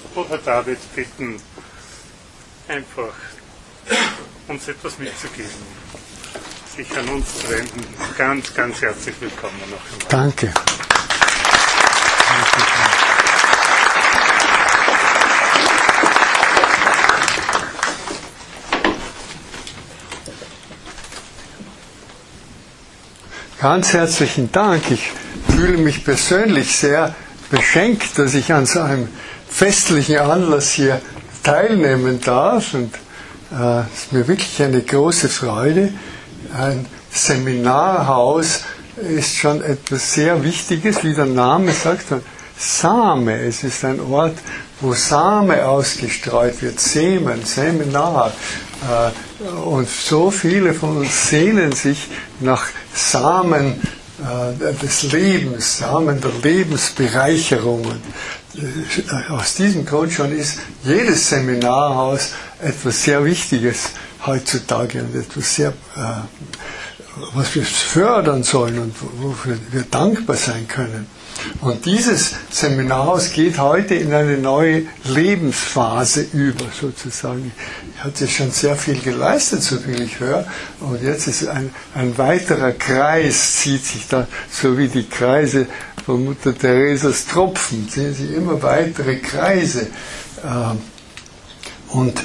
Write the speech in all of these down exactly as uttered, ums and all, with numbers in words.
Bruder David bitten, einfach uns etwas mitzugeben, sich an uns zu wenden. Ganz, ganz herzlich willkommen noch einmal. Danke. Ganz herzlichen Dank. Ich fühle mich persönlich sehr beschenkt, dass ich an so einem festlichen Anlass hier teilnehmen darf. Und äh, es ist mir wirklich eine große Freude. Ein Seminarhaus ist schon etwas sehr Wichtiges, wie der Name sagt. Same, es ist ein Ort, wo Same ausgestreut wird, Semen, Seminar. Und so viele von uns sehnen sich nach Samen des Lebens, Samen der Lebensbereicherungen. Aus diesem Grund schon ist jedes Seminarhaus etwas sehr Wichtiges heutzutage und etwas sehr, was wir fördern sollen und wofür wir dankbar sein können. Und dieses Seminarhaus geht heute in eine neue Lebensphase über, sozusagen. Ich hatte schon sehr viel geleistet, so viel ich höre. Und jetzt ist ein, ein weiterer Kreis, zieht sich da, so wie die Kreise von Mutter Theresas Tropfen, ziehen sich immer weitere Kreise. Und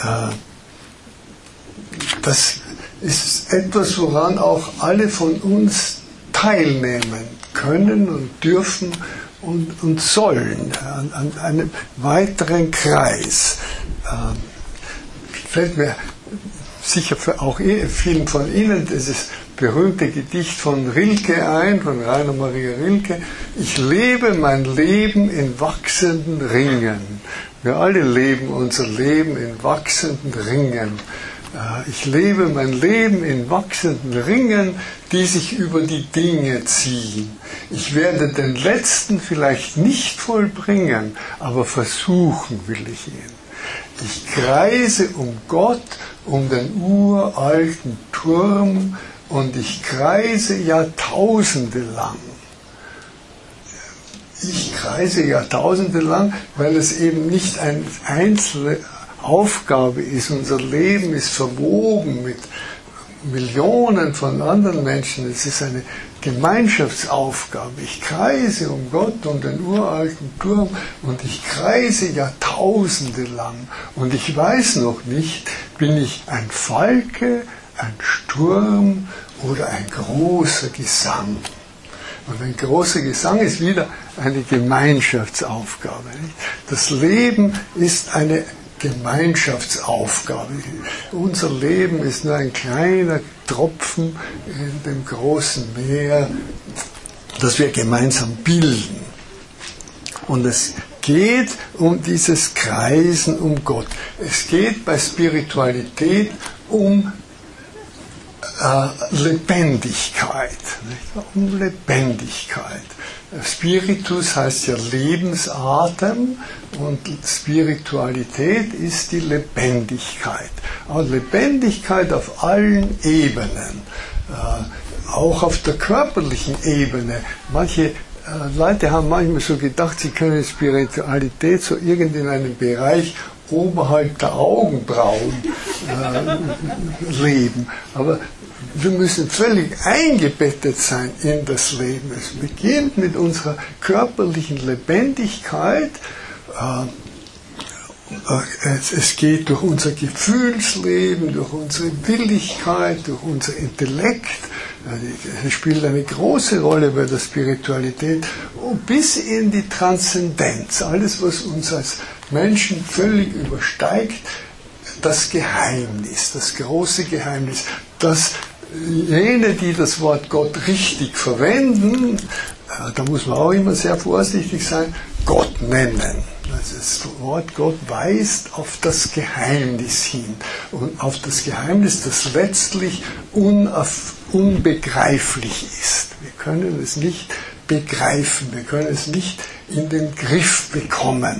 das ist etwas, woran auch alle von uns teilnehmen können und dürfen und, und sollen, an, an einem weiteren Kreis. Ähm, fällt mir sicher für auch vielen von Ihnen dieses berühmte Gedicht von Rilke ein, von Rainer Maria Rilke: Ich lebe mein Leben in wachsenden Ringen. Wir alle leben unser Leben in wachsenden Ringen. Ich lebe mein Leben in wachsenden Ringen, die sich über die Dinge ziehen. Ich werde den letzten vielleicht nicht vollbringen, aber versuchen will ich ihn. Ich kreise um Gott, um den uralten Turm, und ich kreise Jahrtausende lang. Ich kreise Jahrtausende lang, weil es eben nicht ein einzelne Aufgabe ist. Unser Leben ist verwoben mit Millionen von anderen Menschen. Es ist eine Gemeinschaftsaufgabe. Ich kreise um Gott, um den uralten Turm, und ich kreise Jahrtausende lang. Und ich weiß noch nicht, bin ich ein Falke, ein Sturm oder ein großer Gesang. Und ein großer Gesang ist wieder eine Gemeinschaftsaufgabe. Das Leben ist eine Gemeinschaftsaufgabe. Unser Leben ist nur ein kleiner Tropfen in dem großen Meer, das wir gemeinsam bilden. Und es geht um dieses Kreisen um Gott. Es geht bei Spiritualität um äh, Lebendigkeit. Nicht? Um Lebendigkeit. Spiritus heißt ja Lebensatem, und Spiritualität ist die Lebendigkeit. Aber Lebendigkeit auf allen Ebenen, äh, auch auf der körperlichen Ebene. Manche äh, Leute haben manchmal so gedacht, sie können Spiritualität so irgendwie in einem Bereich oberhalb der Augenbrauen äh, leben. Aber wir müssen völlig eingebettet sein in das Leben. Es beginnt mit unserer körperlichen Lebendigkeit. Es geht durch unser Gefühlsleben, durch unsere Willigkeit, durch unser Intellekt. Es spielt eine große Rolle bei der Spiritualität, bis in die Transzendenz. Alles, was uns als Menschen völlig übersteigt, das Geheimnis, das große Geheimnis, das jene, die das Wort Gott richtig verwenden, da muss man auch immer sehr vorsichtig sein, Gott nennen. Das Wort Gott weist auf das Geheimnis hin, und auf das Geheimnis, das letztlich unbegreiflich ist. Wir können es nicht begreifen, wir können es nicht in den Griff bekommen.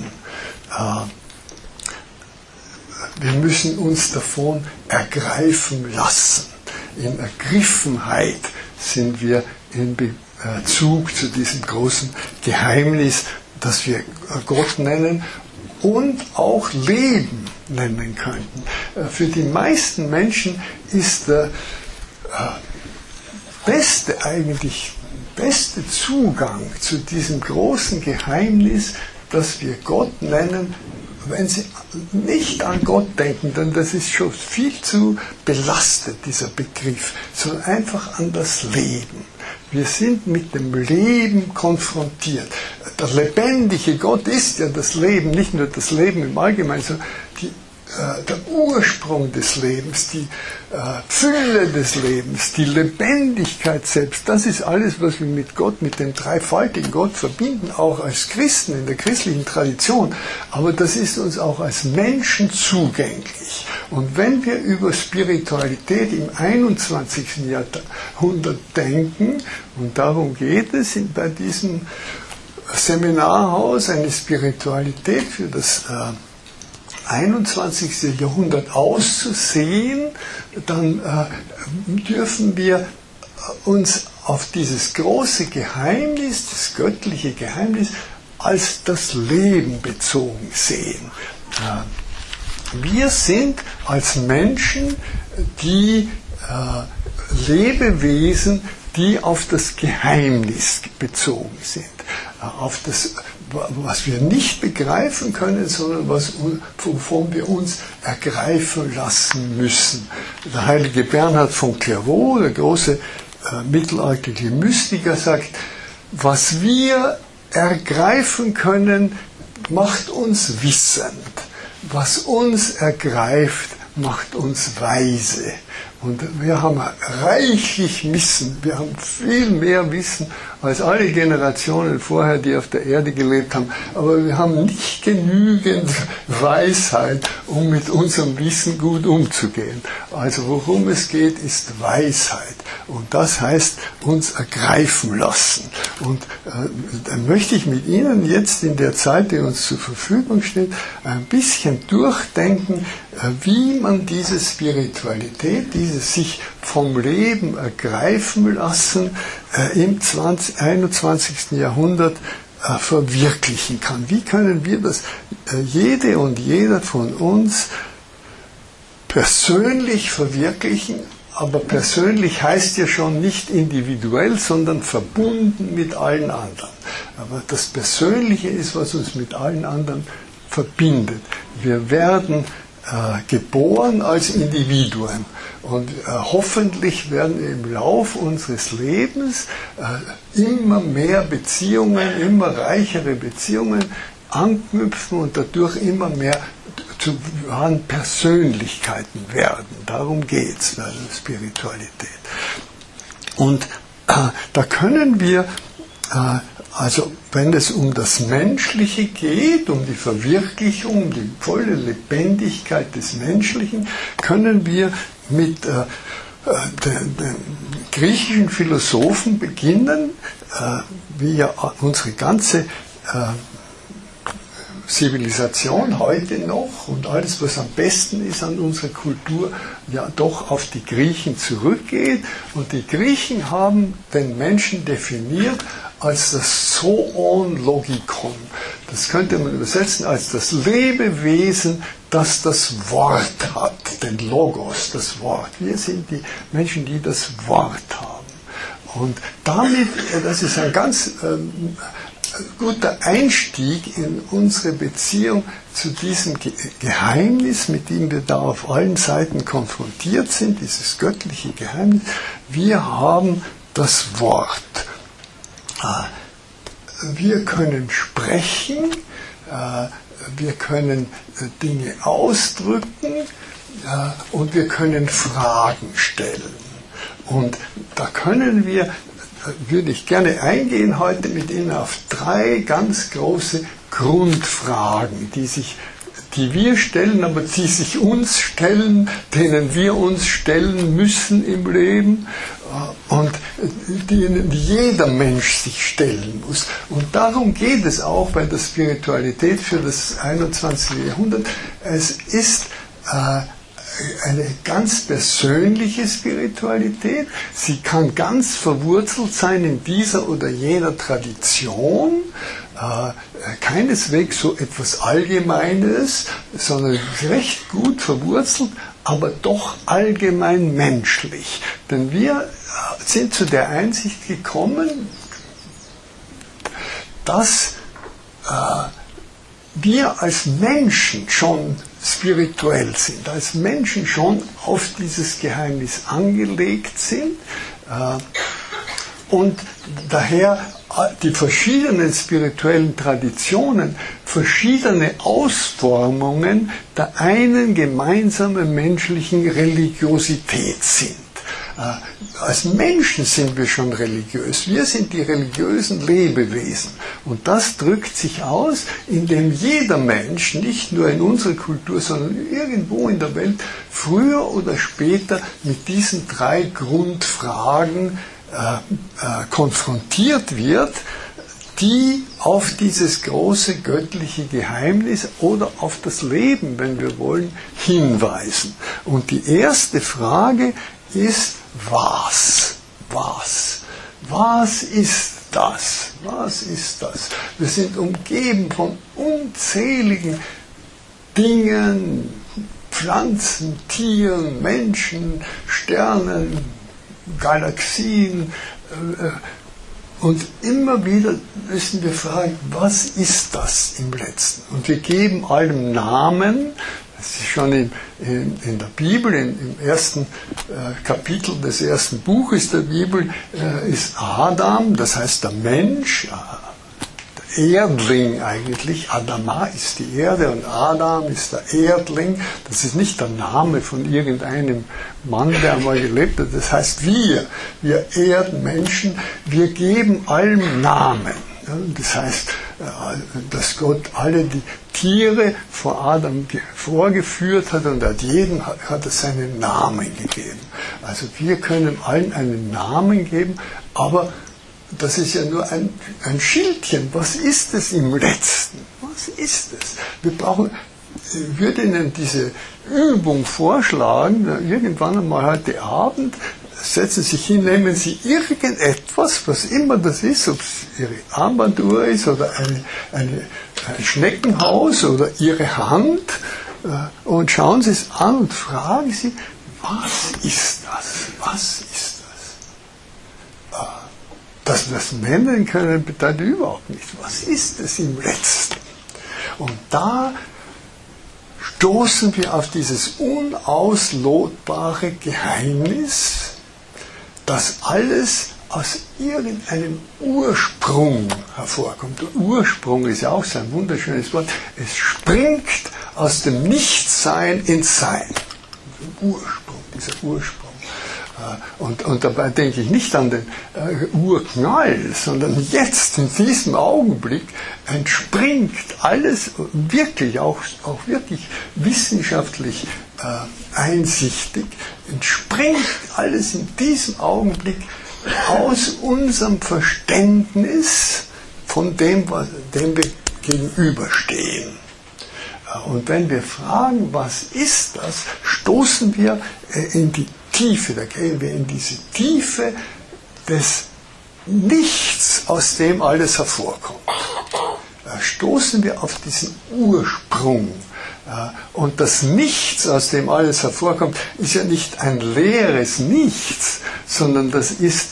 Wir müssen uns davon ergreifen lassen. In Ergriffenheit sind wir in Bezug zu diesem großen Geheimnis, das wir Gott nennen, und auch Leben nennen könnten. Für die meisten Menschen ist der beste eigentlich, beste Zugang zu diesem großen Geheimnis, das wir Gott nennen, wenn sie nicht an Gott denken, denn das ist schon viel zu belastet, dieser Begriff, sondern einfach an das Leben. Wir sind mit dem Leben konfrontiert. Der lebendige Gott ist ja das Leben, nicht nur das Leben im Allgemeinen, sondern die, äh, der Ursprung des Lebens, die äh, Fülle des Lebens, die Lebendigkeit selbst. Das ist alles, was wir mit Gott, mit dem dreifaltigen Gott verbinden, auch als Christen in der christlichen Tradition. Aber das ist uns auch als Menschen zugänglich. Und wenn wir über Spiritualität im einundzwanzigsten Jahrhundert denken, und darum geht es bei diesem Seminarhaus, eine Spiritualität für das äh, einundzwanzigste Jahrhundert auszusehen, dann äh, dürfen wir uns auf dieses große Geheimnis, das göttliche Geheimnis, als das Leben bezogen sehen. Äh, wir sind als Menschen die äh, Lebewesen, die auf das Geheimnis bezogen sind, auf das, was wir nicht begreifen können, sondern was, wovon wir uns ergreifen lassen müssen. Der heilige Bernhard von Clairvaux, der große äh, mittelalterliche Mystiker, sagt, was wir ergreifen können, macht uns wissend. Was uns ergreift, macht uns weise. Und wir haben reichlich Wissen, wir haben viel mehr Wissen als alle Generationen vorher, die auf der Erde gelebt haben. Aber wir haben nicht genügend Weisheit, um mit unserem Wissen gut umzugehen. Also worum es geht, ist Weisheit. Und das heißt, uns ergreifen lassen. Und äh, da möchte ich mit Ihnen jetzt in der Zeit, die uns zur Verfügung steht, ein bisschen durchdenken, äh, wie man diese Spiritualität, dieses sich vom Leben ergreifen lassen, äh, im einundzwanzigsten Jahrhundert äh, verwirklichen kann. Wie können wir das, äh, jede und jeder von uns, persönlich verwirklichen? Aber persönlich heißt ja schon nicht individuell, sondern verbunden mit allen anderen. Aber das Persönliche ist, was uns mit allen anderen verbindet. Wir werden äh, geboren als Individuen und äh, hoffentlich werden im Lauf unseres Lebens äh, immer mehr Beziehungen, immer reichere Beziehungen anknüpfen und dadurch immer mehr zu wahren Persönlichkeiten werden. Darum geht es bei der Spiritualität. Und äh, da können wir, äh, also wenn es um das Menschliche geht, um die Verwirklichung, um die volle Lebendigkeit des Menschlichen, können wir mit äh, den, den griechischen Philosophen beginnen, äh, wie ja unsere ganze äh, Zivilisation heute noch und alles, was am besten ist an unserer Kultur, ja doch auf die Griechen zurückgeht. Und die Griechen haben den Menschen definiert als das Zoon Logikon. Das könnte man übersetzen als das Lebewesen, das das Wort hat, den Logos, das Wort. Wir sind die Menschen, die das Wort haben. Und damit, das ist ein ganz ähm, guter Einstieg in unsere Beziehung zu diesem Ge- Geheimnis, mit dem wir da auf allen Seiten konfrontiert sind, dieses göttliche Geheimnis. Wir haben das Wort. Wir können sprechen, wir können Dinge ausdrücken und wir können Fragen stellen. Und da können wir, würde ich gerne eingehen heute mit Ihnen auf drei ganz große Grundfragen, die sich, die wir stellen, aber die sich uns stellen, denen wir uns stellen müssen im Leben und denen jeder Mensch sich stellen muss. Und darum geht es auch bei der Spiritualität für das einundzwanzigste Jahrhundert. Es ist äh, eine ganz persönliche Spiritualität. Sie kann ganz verwurzelt sein in dieser oder jener Tradition. äh, keineswegs so etwas Allgemeines, sondern recht gut verwurzelt, aber doch allgemein menschlich. Denn wir sind zu der Einsicht gekommen, dass äh, wir als Menschen schon spirituell sind, als Menschen schon auf dieses Geheimnis angelegt sind äh, und daher die verschiedenen spirituellen Traditionen verschiedene Ausformungen der einen gemeinsamen menschlichen Religiosität sind. Als Menschen sind wir schon religiös. Wir sind die religiösen Lebewesen. Und das drückt sich aus, indem jeder Mensch, nicht nur in unserer Kultur, sondern irgendwo in der Welt, früher oder später mit diesen drei Grundfragen äh, äh, konfrontiert wird, die auf dieses große göttliche Geheimnis oder auf das Leben, wenn wir wollen, hinweisen. Und die erste Frage ist, was? Was? Was ist das? Was ist das? Wir sind umgeben von unzähligen Dingen, Pflanzen, Tieren, Menschen, Sternen, Galaxien. Und immer wieder müssen wir fragen, was ist das im Letzten? Und wir geben allem Namen. Das ist schon in, in, in der Bibel, in, im ersten äh, Kapitel des ersten Buches der Bibel, äh, ist Adam, das heißt der Mensch, äh, der Erdling eigentlich. Adama ist die Erde und Adam ist der Erdling. Das ist nicht der Name von irgendeinem Mann, der einmal gelebt hat. Das heißt wir, wir Erdmenschen, wir geben allem Namen. Das heißt, dass Gott alle die Tiere vor Adam vorgeführt hat und hat jedem hat er seinen Namen gegeben. Also wir können allen einen Namen geben, aber das ist ja nur ein, ein Schildchen. Was ist es im Letzten? Was ist es? Wir brauchen, ich würde Ihnen diese Übung vorschlagen, irgendwann einmal heute Abend, setzen Sie sich hin, nehmen Sie irgendetwas, was immer das ist, ob es Ihre Armbanduhr ist oder eine, eine, ein Schneckenhaus oder Ihre Hand, äh, und schauen Sie es an und fragen Sie, was ist das? Was ist das? Äh, dass wir das nennen können, bedeutet überhaupt nicht. Was ist es im Letzten? Und da stoßen wir auf dieses unauslotbare Geheimnis, dass alles aus irgendeinem Ursprung hervorkommt. Der Ursprung ist ja auch so ein wunderschönes Wort. Es springt aus dem Nichtsein ins Sein. Ursprung, dieser Ursprung. Und, und dabei denke ich nicht an den äh, Urknall, sondern jetzt, in diesem Augenblick, entspringt alles wirklich, auch, auch wirklich wissenschaftlich äh, einsichtig, entspringt alles in diesem Augenblick aus unserem Verständnis von dem, was, dem wir gegenüberstehen. Und wenn wir fragen, was ist das, stoßen wir äh, in die Tiefe, da gehen wir in diese Tiefe des Nichts, aus dem alles hervorkommt. Da stoßen wir auf diesen Ursprung. Und das Nichts, aus dem alles hervorkommt, ist ja nicht ein leeres Nichts, sondern das ist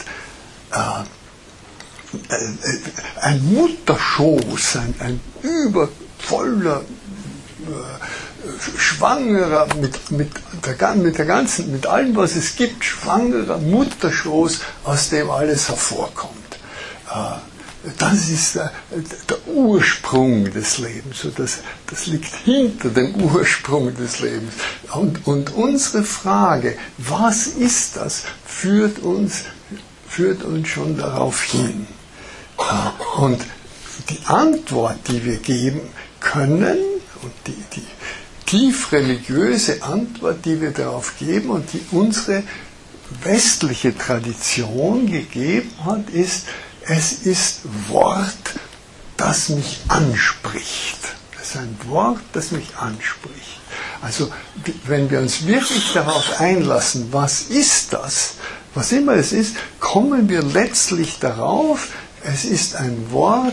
äh, ein Mutterschoß, ein, ein übervoller, äh, schwangerer, mit, mit, der, mit der ganzen, mit allem, was es gibt, schwangerer Mutterschoß, aus dem alles hervorkommt. Das ist der, der Ursprung des Lebens. So das, das liegt hinter dem Ursprung des Lebens. Und, und unsere Frage, was ist das, führt uns, führt uns schon darauf hin. Und die Antwort, die wir geben können, und die, die tief religiöse Antwort, die wir darauf geben und die unsere westliche Tradition gegeben hat, ist, es ist Wort, das mich anspricht. Es ist ein Wort, das mich anspricht. Also wenn wir uns wirklich darauf einlassen, was ist das, was immer es ist, kommen wir letztlich darauf, es ist ein Wort,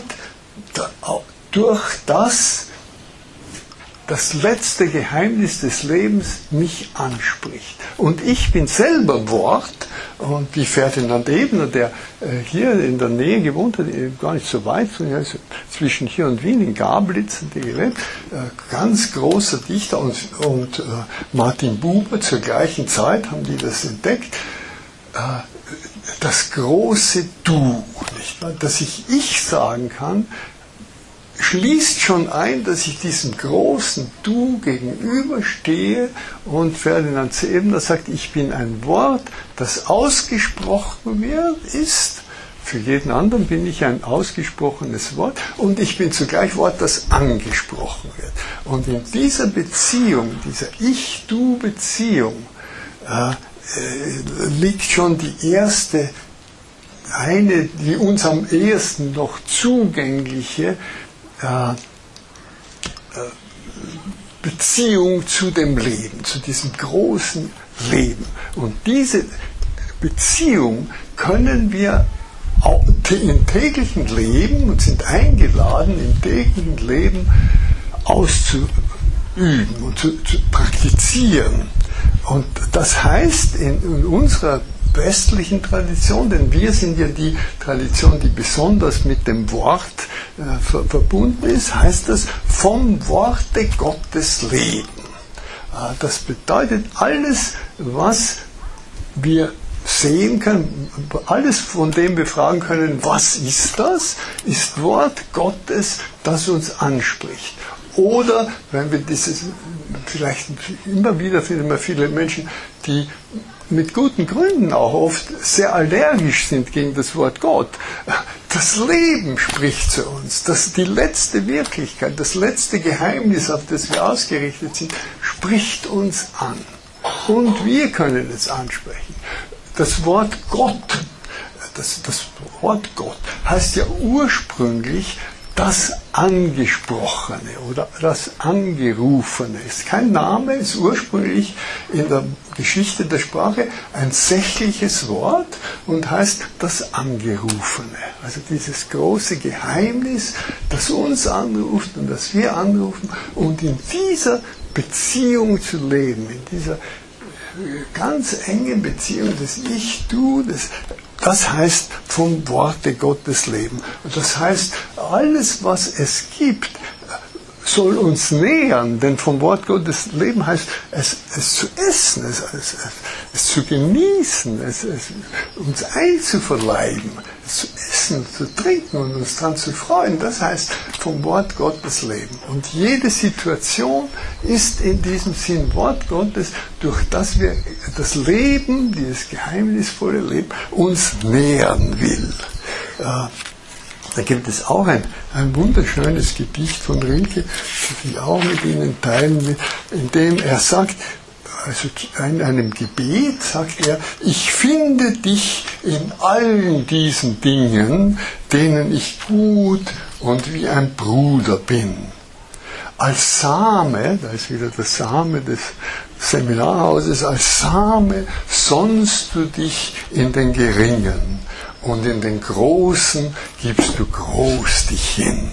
durch das das letzte Geheimnis des Lebens mich anspricht. Und ich bin selber Wort, und wie Ferdinand Ebner, der äh, hier in der Nähe gewohnt hat, gar nicht so weit, also zwischen hier und Wien, in Gablitz, hat er gelebt, äh, ganz großer Dichter, und, und äh, Martin Buber zur gleichen Zeit haben die das entdeckt, äh, das große Du, nicht wahr? Dass ich Ich sagen kann, schließt schon ein, dass ich diesem großen Du gegenüberstehe, und Ferdinand Ebner sagt, ich bin ein Wort, das ausgesprochen wird, ist, für jeden anderen bin ich ein ausgesprochenes Wort, und ich bin zugleich Wort, das angesprochen wird. Und in dieser Beziehung, dieser Ich-Du-Beziehung, äh, äh, liegt schon die erste, eine, die uns am ehesten noch zugängliche Beziehung zu dem Leben, zu diesem großen Leben. Und diese Beziehung können wir auch im täglichen Leben, und sind eingeladen, im täglichen Leben auszuüben und zu, zu praktizieren. Und das heißt, in, in unserer westlichen Tradition, denn wir sind ja die Tradition, die besonders mit dem Wort äh, ver- verbunden ist, heißt das, vom Worte Gottes leben. Äh, das bedeutet, alles, was wir sehen können, alles, von dem wir fragen können, was ist das, ist Wort Gottes, das uns anspricht. Oder, wenn wir dieses, vielleicht immer wieder finden wir viele Menschen, die mit guten Gründen auch oft sehr allergisch sind gegen das Wort Gott. Das Leben spricht zu uns. Das, die letzte Wirklichkeit, das letzte Geheimnis, auf das wir ausgerichtet sind, spricht uns an. Und wir können es ansprechen. Das Wort Gott, das, das Wort Gott heißt ja ursprünglich das Angesprochene oder das Angerufene. Ist kein Name, ist ursprünglich in der Geschichte der Sprache ein sächliches Wort und heißt das Angerufene. Also dieses große Geheimnis, das uns anruft und das wir anrufen, und in dieser Beziehung zu leben, in dieser ganz engen Beziehung des Ich-Du, des Das heißt, vom Worte Gottes leben. Und das heißt, alles, was es gibt, soll uns nähern, denn vom Wort Gottes leben heißt, es, es zu essen, es, es, es zu genießen, es, es uns einzuverleiben, es zu essen, zu trinken und uns daran zu freuen. Das heißt, vom Wort Gottes leben. Und jede Situation ist in diesem Sinn Wort Gottes, durch das wir das Leben, dieses geheimnisvolle Leben, uns nähern will. Äh, Da gibt es auch ein, ein wunderschönes Gedicht von Rilke, das ich auch mit Ihnen teilen will, in dem er sagt, also in einem Gebet sagt er, ich finde dich in allen diesen Dingen, denen ich gut und wie ein Bruder bin. Als Same, da ist wieder der Same des Seminarhauses, als Same sonnst du dich in den Geringen. Und in den Großen gibst du groß dich hin.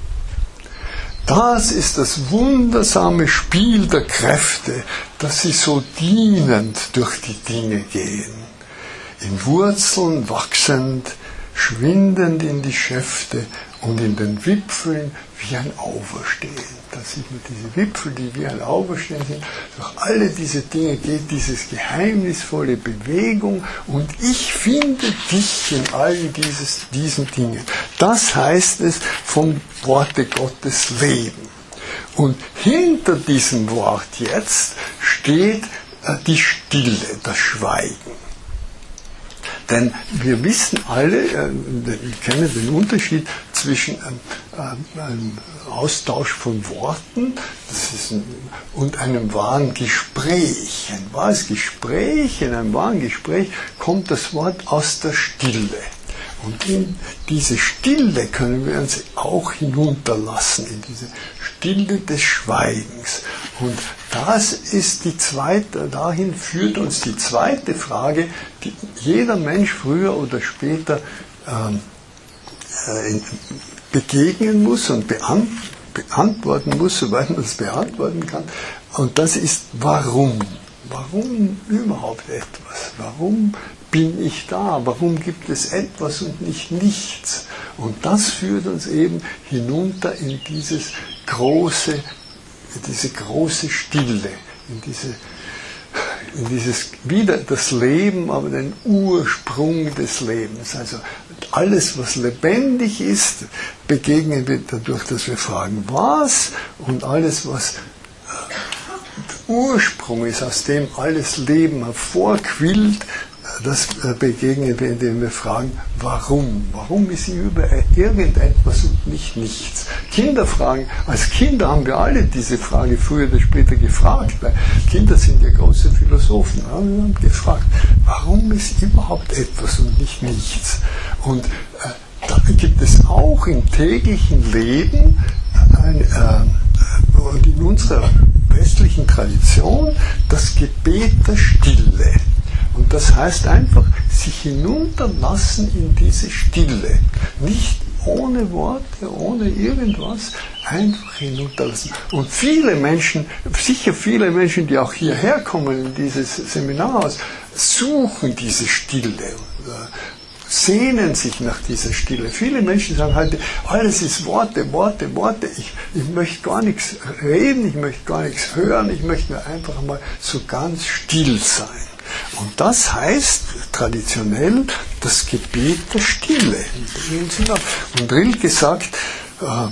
Das ist das wundersame Spiel der Kräfte, dass sie so dienend durch die Dinge gehen. In Wurzeln wachsend, schwindend in die Schäfte und in den Wipfeln wie ein Auferstehen. Da sieht man diese Wipfel, die wie ein Auferstehen sind. Durch alle diese Dinge geht dieses geheimnisvolle Bewegung, und ich finde dich in allen dieses, diesen Dingen. Das heißt es, vom Worte Gottes leben. Und hinter diesem Wort jetzt steht äh, die Stille, das Schweigen. Denn wir wissen alle, äh, wir kennen den Unterschied zwischen ähm, äh, einem Austausch von Worten das ist ein, und einem wahren Gespräch. Ein wahres Gespräch, in einem wahren Gespräch kommt das Wort aus der Stille. Und in diese Stille können wir uns auch hinunterlassen, in diese Stille des Schweigens. Und das ist die zweite, dahin führt uns die zweite Frage, die jeder Mensch früher oder später ähm, äh, begegnen muss und beantworten muss, soweit man es beantworten kann. Und das ist warum. Warum überhaupt etwas? Warum bin ich da? Warum gibt es etwas und nicht nichts? Und das führt uns eben hinunter in dieses große, in diese große Stille, in diese in dieses, wieder das Leben, aber den Ursprung des Lebens. Also alles, was lebendig ist, begegnen wir dadurch, dass wir fragen, was? Und alles, was der Ursprung ist, aus dem alles Leben hervorquillt, das begegnen wir, indem wir fragen, warum? Warum ist überall irgendetwas und nicht nichts? Kinder fragen, als Kinder haben wir alle diese Frage früher oder später gefragt, weil Kinder sind ja große Philosophen. Ja, wir haben gefragt, warum ist überhaupt etwas und nicht nichts? Und äh, da gibt es auch im täglichen Leben ein, äh, und in unserer westlichen Tradition das Gebet der Stille. Und das heißt einfach, sich hinunterlassen in diese Stille. Nicht ohne Worte, ohne irgendwas, einfach hinunterlassen. Und viele Menschen, sicher viele Menschen, die auch hierher kommen in dieses Seminarhaus, suchen diese Stille und äh, sehnen sich nach dieser Stille. Viele Menschen sagen heute, alles ist Worte, Worte, Worte. Ich, ich möchte gar nichts reden, ich möchte gar nichts hören, ich möchte nur einfach mal so ganz still sein. Und das heißt traditionell das Gebet der Stille. Und Rilke sagt, äh,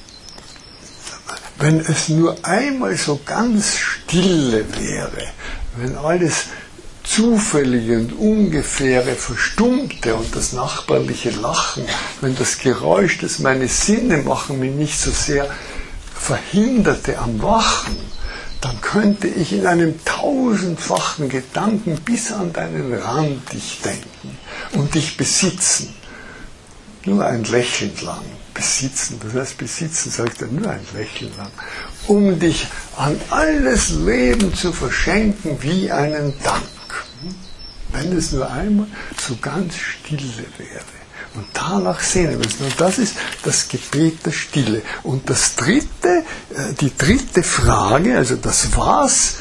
wenn es nur einmal so ganz stille wäre, wenn alles Zufällige und Ungefähre verstummte und das nachbarliche Lachen, wenn das Geräusch, das meine Sinne machen, mich nicht so sehr verhinderte am Wachen, dann könnte ich in einem tausendfachen Gedanken bis an deinen Rand dich denken und dich besitzen. Nur ein Lächeln lang. Besitzen, das heißt besitzen, sagt er, nur ein Lächeln lang. Um dich an alles Leben zu verschenken wie einen Dank. Wenn es nur einmal so ganz stille wäre. Und danach sehnen wir uns. Und das ist das Gebet der Stille. Und das dritte, die dritte Frage, also das Was,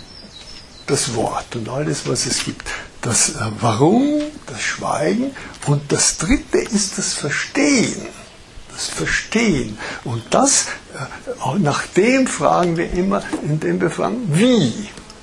das Wort und alles, was es gibt. Das Warum, das Schweigen. Und das dritte ist das Verstehen. Das Verstehen. Und das, nach dem fragen wir immer, indem wir fragen, wie?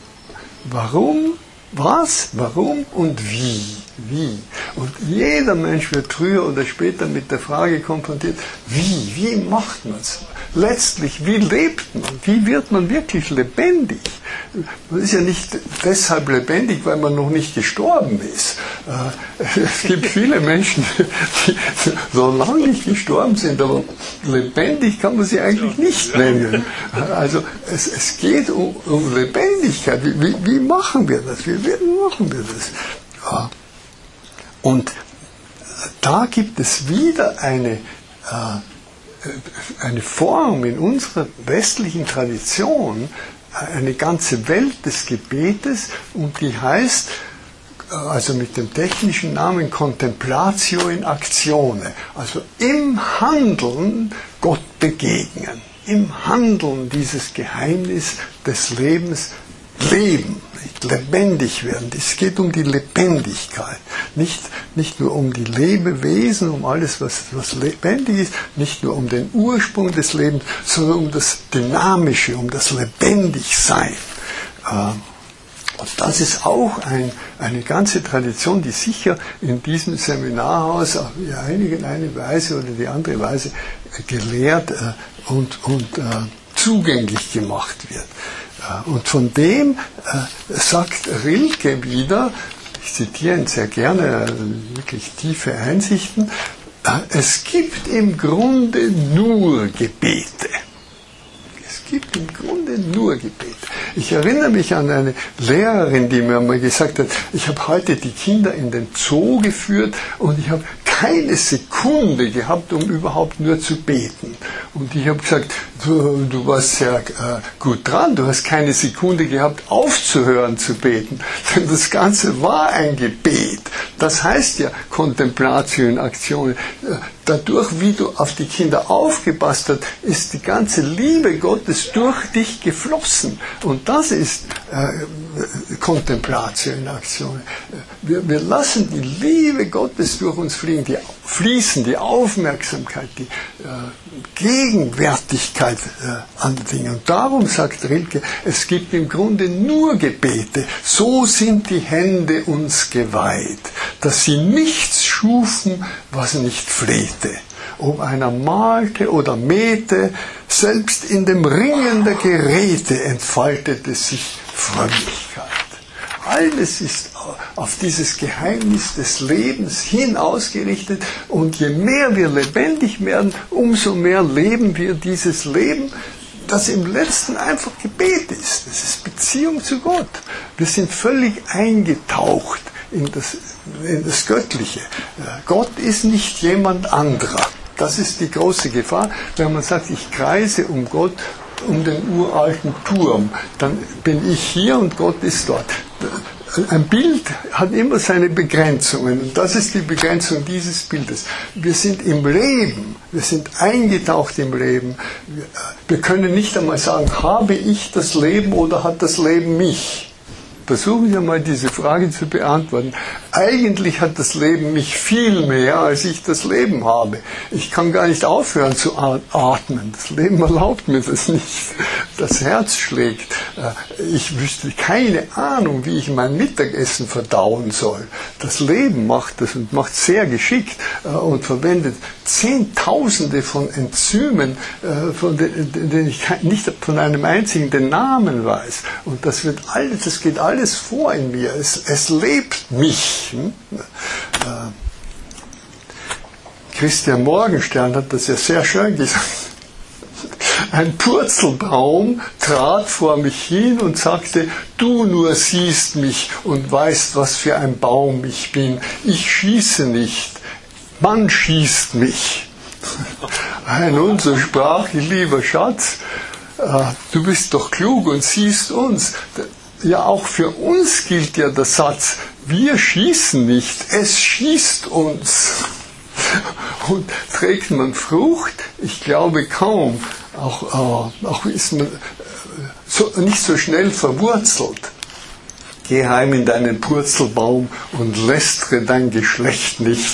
Warum? Was? Warum? Und wie? Wie? Und jeder Mensch wird früher oder später mit der Frage konfrontiert, wie? Wie macht man es? Letztlich, wie lebt man? Wie wird man wirklich lebendig? Man ist ja nicht deshalb lebendig, weil man noch nicht gestorben ist. Es gibt viele Menschen, die so lange nicht gestorben sind, aber lebendig kann man sie eigentlich nicht nennen. Also es, es geht um, um Lebendigkeit. Wie, wie, wie machen wir das? Wie, wie machen wir das? Ja. Und da gibt es wieder eine, äh, eine Form in unserer westlichen Tradition, eine ganze Welt des Gebetes, und die heißt, also mit dem technischen Namen Contemplatio in Actione, also im Handeln Gott begegnen, im Handeln dieses Geheimnis des Lebens leben. Lebendig werden. Es geht um die Lebendigkeit. Nicht, nicht nur um die Lebewesen, um alles, was, was lebendig ist, nicht nur um den Ursprung des Lebens, sondern um das Dynamische, um das Lebendigsein. Und das ist auch ein, eine ganze Tradition, die sicher in diesem Seminarhaus auf die eine, eine Weise oder die andere Weise gelehrt und, und zugänglich gemacht wird. Und von dem äh, sagt Rilke wieder, ich zitiere ihn sehr gerne, wirklich tiefe Einsichten, äh, es gibt im Grunde nur Gebete. Es gibt im Grunde nur Gebete. Ich erinnere mich an eine Lehrerin, die mir mal gesagt hat, ich habe heute die Kinder in den Zoo geführt und ich habe keine Sekunde gehabt, um überhaupt nur zu beten. Und ich habe gesagt, du, du warst sehr äh, gut dran, du hast keine Sekunde gehabt, aufzuhören zu beten. Denn das Ganze war ein Gebet. Das heißt ja Kontemplatio in Aktion. Dadurch, wie du auf die Kinder aufgepasst hast, ist die ganze Liebe Gottes durch dich geflossen. Und das ist äh, Kontemplatio in Aktion. Wir, wir lassen die Liebe Gottes durch uns fliegen, die, fließen, die Aufmerksamkeit, die äh, Gegenwärtigkeit äh, an Dingen. Und darum sagt Rilke, es gibt im Grunde nur Gebete. So sind die Hände uns geweiht, dass sie nichts schufen, was nicht flehte. Ob einer malte oder mähte, selbst in dem Ringen der Geräte entfaltete sich Frömmigkeit. Alles ist auf dieses Geheimnis des Lebens hin ausgerichtet, und je mehr wir lebendig werden, umso mehr leben wir dieses Leben, das im letzten einfach Gebet ist. Das ist Beziehung zu Gott. Wir sind völlig eingetaucht in das, in das Göttliche. Gott ist nicht jemand anderer. Das ist die große Gefahr, wenn man sagt, ich kreise um Gott, um den uralten Turm. Dann bin ich hier und Gott ist dort. Ein Bild hat immer seine Begrenzungen, und das ist die Begrenzung dieses Bildes. Wir sind im Leben, wir sind eingetaucht im Leben. Wir, wir können nicht einmal sagen, habe ich das Leben oder hat das Leben mich? Versuchen Sie mal diese Frage zu beantworten. Eigentlich hat das Leben mich viel mehr, als ich das Leben habe. Ich kann gar nicht aufhören zu atmen. Das Leben erlaubt mir das nicht. Das Herz schlägt. Ich wüsste keine Ahnung, wie ich mein Mittagessen verdauen soll. Das Leben macht das und macht sehr geschickt und verwendet Zehntausende von Enzymen, von denen ich nicht von einem einzigen den Namen weiß. Und das wird alles, das geht alles vor in mir. Es, es lebt mich. Hm? Äh, Christian Morgenstern hat das ja sehr schön gesagt. Ein Purzelbaum trat vor mich hin und sagte, du nur siehst mich und weißt, was für ein Baum ich bin. Ich schieße nicht, man schießt mich. Nun, so sprach ich, lieber Schatz, äh, du bist doch klug und siehst uns. Ja, auch für uns gilt ja der Satz, wir schießen nicht, es schießt uns. Und trägt man Frucht? Ich glaube kaum. Auch, äh, auch ist man äh, so, nicht so schnell verwurzelt. Geh heim in deinen Purzelbaum und lästere dein Geschlecht nicht.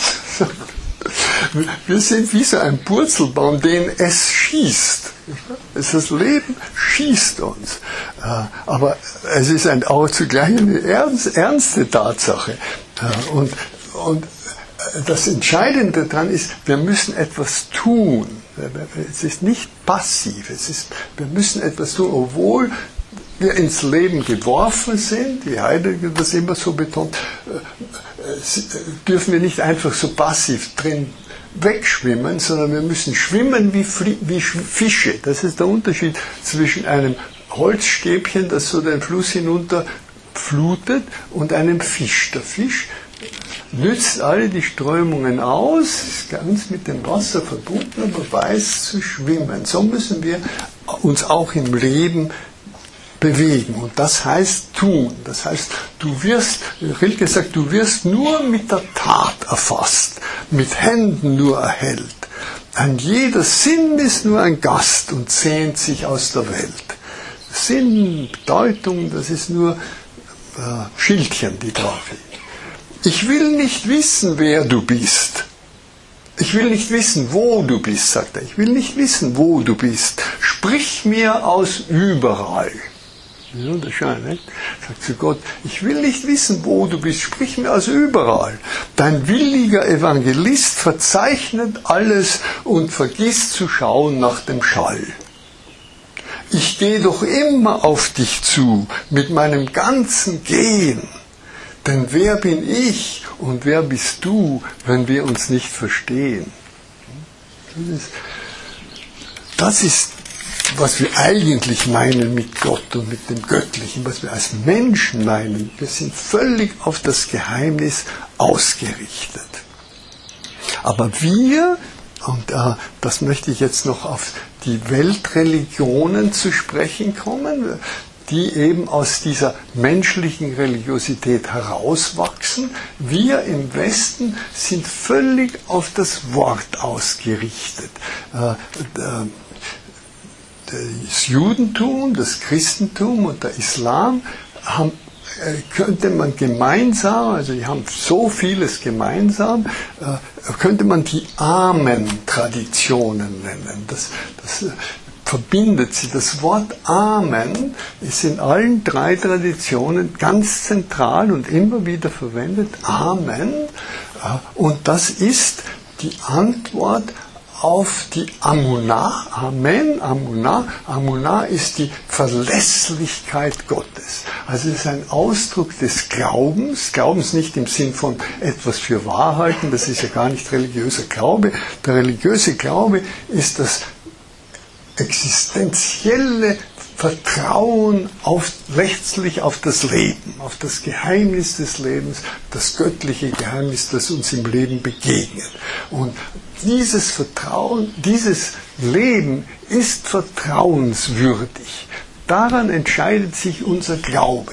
Wir sind wie so ein Purzelbaum, den es schießt. Das Leben schießt uns. Aber es ist ein, auch zugleich eine ernst, ernste Tatsache. Und, und das Entscheidende daran ist, wir müssen etwas tun. Es ist nicht passiv. Es ist, wir müssen etwas tun, obwohl wir ins Leben geworfen sind, wie Heidegger das immer so betont, dürfen wir nicht einfach so passiv drin wegschwimmen, sondern wir müssen schwimmen wie, wie Fische. Das ist der Unterschied zwischen einem Holzstäbchen, das so den Fluss hinunter flutet, und einem Fisch. Der Fisch nützt alle die Strömungen aus, ist ganz mit dem Wasser verbunden, aber weiß zu schwimmen. So müssen wir uns auch im Leben bewegen. Und das heißt tun. Das heißt, du wirst, Rilke sagt, du wirst nur mit der Tat erfasst, mit Händen nur erhellt. Ein jeder Sinn ist nur ein Gast und sehnt sich aus der Welt. Sinn, Bedeutung, das ist nur äh, Schildchen, die drauf liegen. Ich will nicht wissen, wer du bist. Ich will nicht wissen, wo du bist, sagt er. Ich will nicht wissen, wo du bist. Sprich mir aus überall. Das ist unterscheidend, nicht? Sagt zu Gott, ich will nicht wissen, wo du bist, sprich mir aus überall. Dein williger Evangelist verzeichnet alles und vergisst zu schauen nach dem Schall. Ich gehe doch immer auf dich zu, mit meinem ganzen Gehen. Denn wer bin ich und wer bist du, wenn wir uns nicht verstehen? Das ist, das ist was wir eigentlich meinen mit Gott und mit dem Göttlichen, was wir als Menschen meinen. Wir sind völlig auf das Geheimnis ausgerichtet. Aber wir, und äh, das möchte ich jetzt noch auf die Weltreligionen zu sprechen kommen, die eben aus dieser menschlichen Religiosität herauswachsen. Wir im Westen sind völlig auf das Wort ausgerichtet. Das Judentum, das Christentum und der Islam haben, könnte man gemeinsam, also die haben so vieles gemeinsam, könnte man die Amen-Traditionen nennen. Das, das verbindet sie. Das Wort Amen ist in allen drei Traditionen ganz zentral und immer wieder verwendet. Amen. Und das ist die Antwort auf die Amunah. Amen, Amunah. Amunah ist die Verlässlichkeit Gottes. Also es ist ein Ausdruck des Glaubens. Glaubens nicht im Sinn von etwas für wahr halten, das ist ja gar nicht religiöser Glaube. Der religiöse Glaube ist das existenzielle Vertrauen auf, letztlich auf das Leben, auf das Geheimnis des Lebens, das göttliche Geheimnis, das uns im Leben begegnet. Und dieses Vertrauen, dieses Leben ist vertrauenswürdig. Daran entscheidet sich unser Glaube.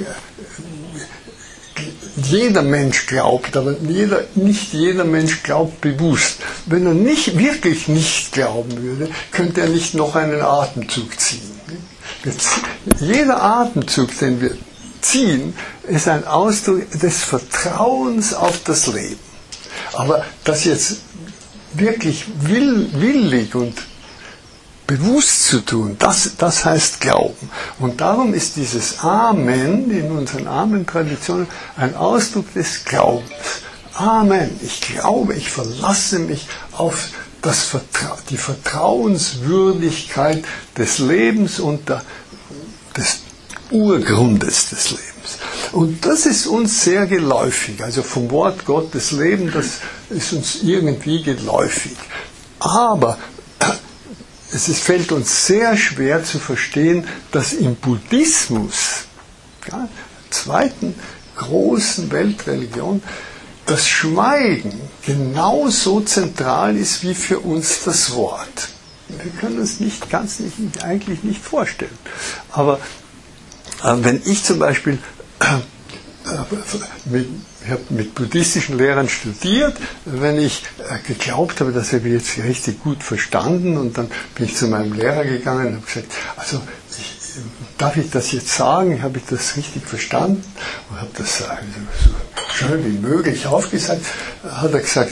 Jeder Mensch glaubt, aber jeder, nicht jeder Mensch glaubt bewusst. Wenn er nicht, wirklich nicht glauben würde, könnte er nicht noch einen Atemzug ziehen. Jeder Atemzug, den wir ziehen, ist ein Ausdruck des Vertrauens auf das Leben. Aber das jetzt wirklich will, willig und bewusst zu tun, das, das heißt Glauben. Und darum ist dieses Amen in unseren Amen-Traditionen ein Ausdruck des Glaubens. Amen, ich glaube, ich verlasse mich auf das Vertra- die Vertrauenswürdigkeit des Lebens und der, des Urgrundes des Lebens. Und das ist uns sehr geläufig. Also vom Wort Gottes Leben, das ist uns irgendwie geläufig. Aber es ist, fällt uns sehr schwer zu verstehen, dass im Buddhismus, ja, der zweiten großen Weltreligion, das Schweigen genauso zentral ist wie für uns das Wort. Wir können uns nicht, ganz nicht, eigentlich nicht vorstellen. Aber äh, wenn ich zum Beispiel äh, mit, ich habe mit buddhistischen Lehrern studiert, wenn ich äh, geglaubt habe, das habe ich jetzt richtig gut verstanden, und dann bin ich zu meinem Lehrer gegangen und habe gesagt, also ich, darf ich das jetzt sagen, habe ich das richtig verstanden? Und habe das so schön wie möglich aufgesagt. Hat er gesagt,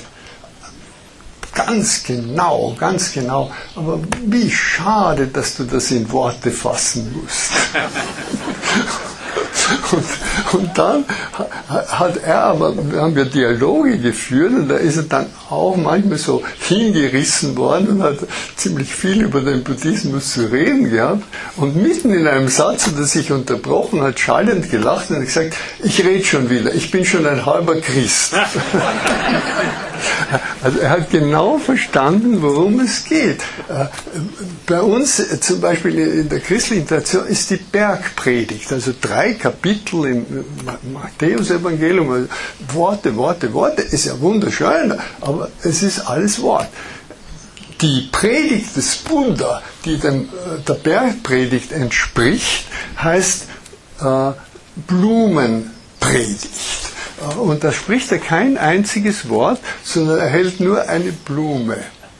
ganz genau, ganz genau, aber wie schade, dass du das in Worte fassen musst. Und, und dann hat er, aber wir haben ja Dialoge geführt, und da ist er dann auch manchmal so hingerissen worden und hat ziemlich viel über den Buddhismus zu reden gehabt, und mitten in einem Satz hat er sich unterbrochen, hat schallend gelacht und hat gesagt, ich rede schon wieder, ich bin schon ein halber Christ. Also er hat genau verstanden, worum es geht. Bei uns zum Beispiel in der christlichen Tradition ist die Bergpredigt, also drei Kapitel im Matthäus-Evangelium, also Worte, Worte, Worte, ist ja wunderschön, aber es ist alles Wort. Die Predigt des Buddha, die dem, der Bergpredigt entspricht, heißt äh, Blumenpredigt. Und da spricht er kein einziges Wort, sondern er hält nur eine Blume.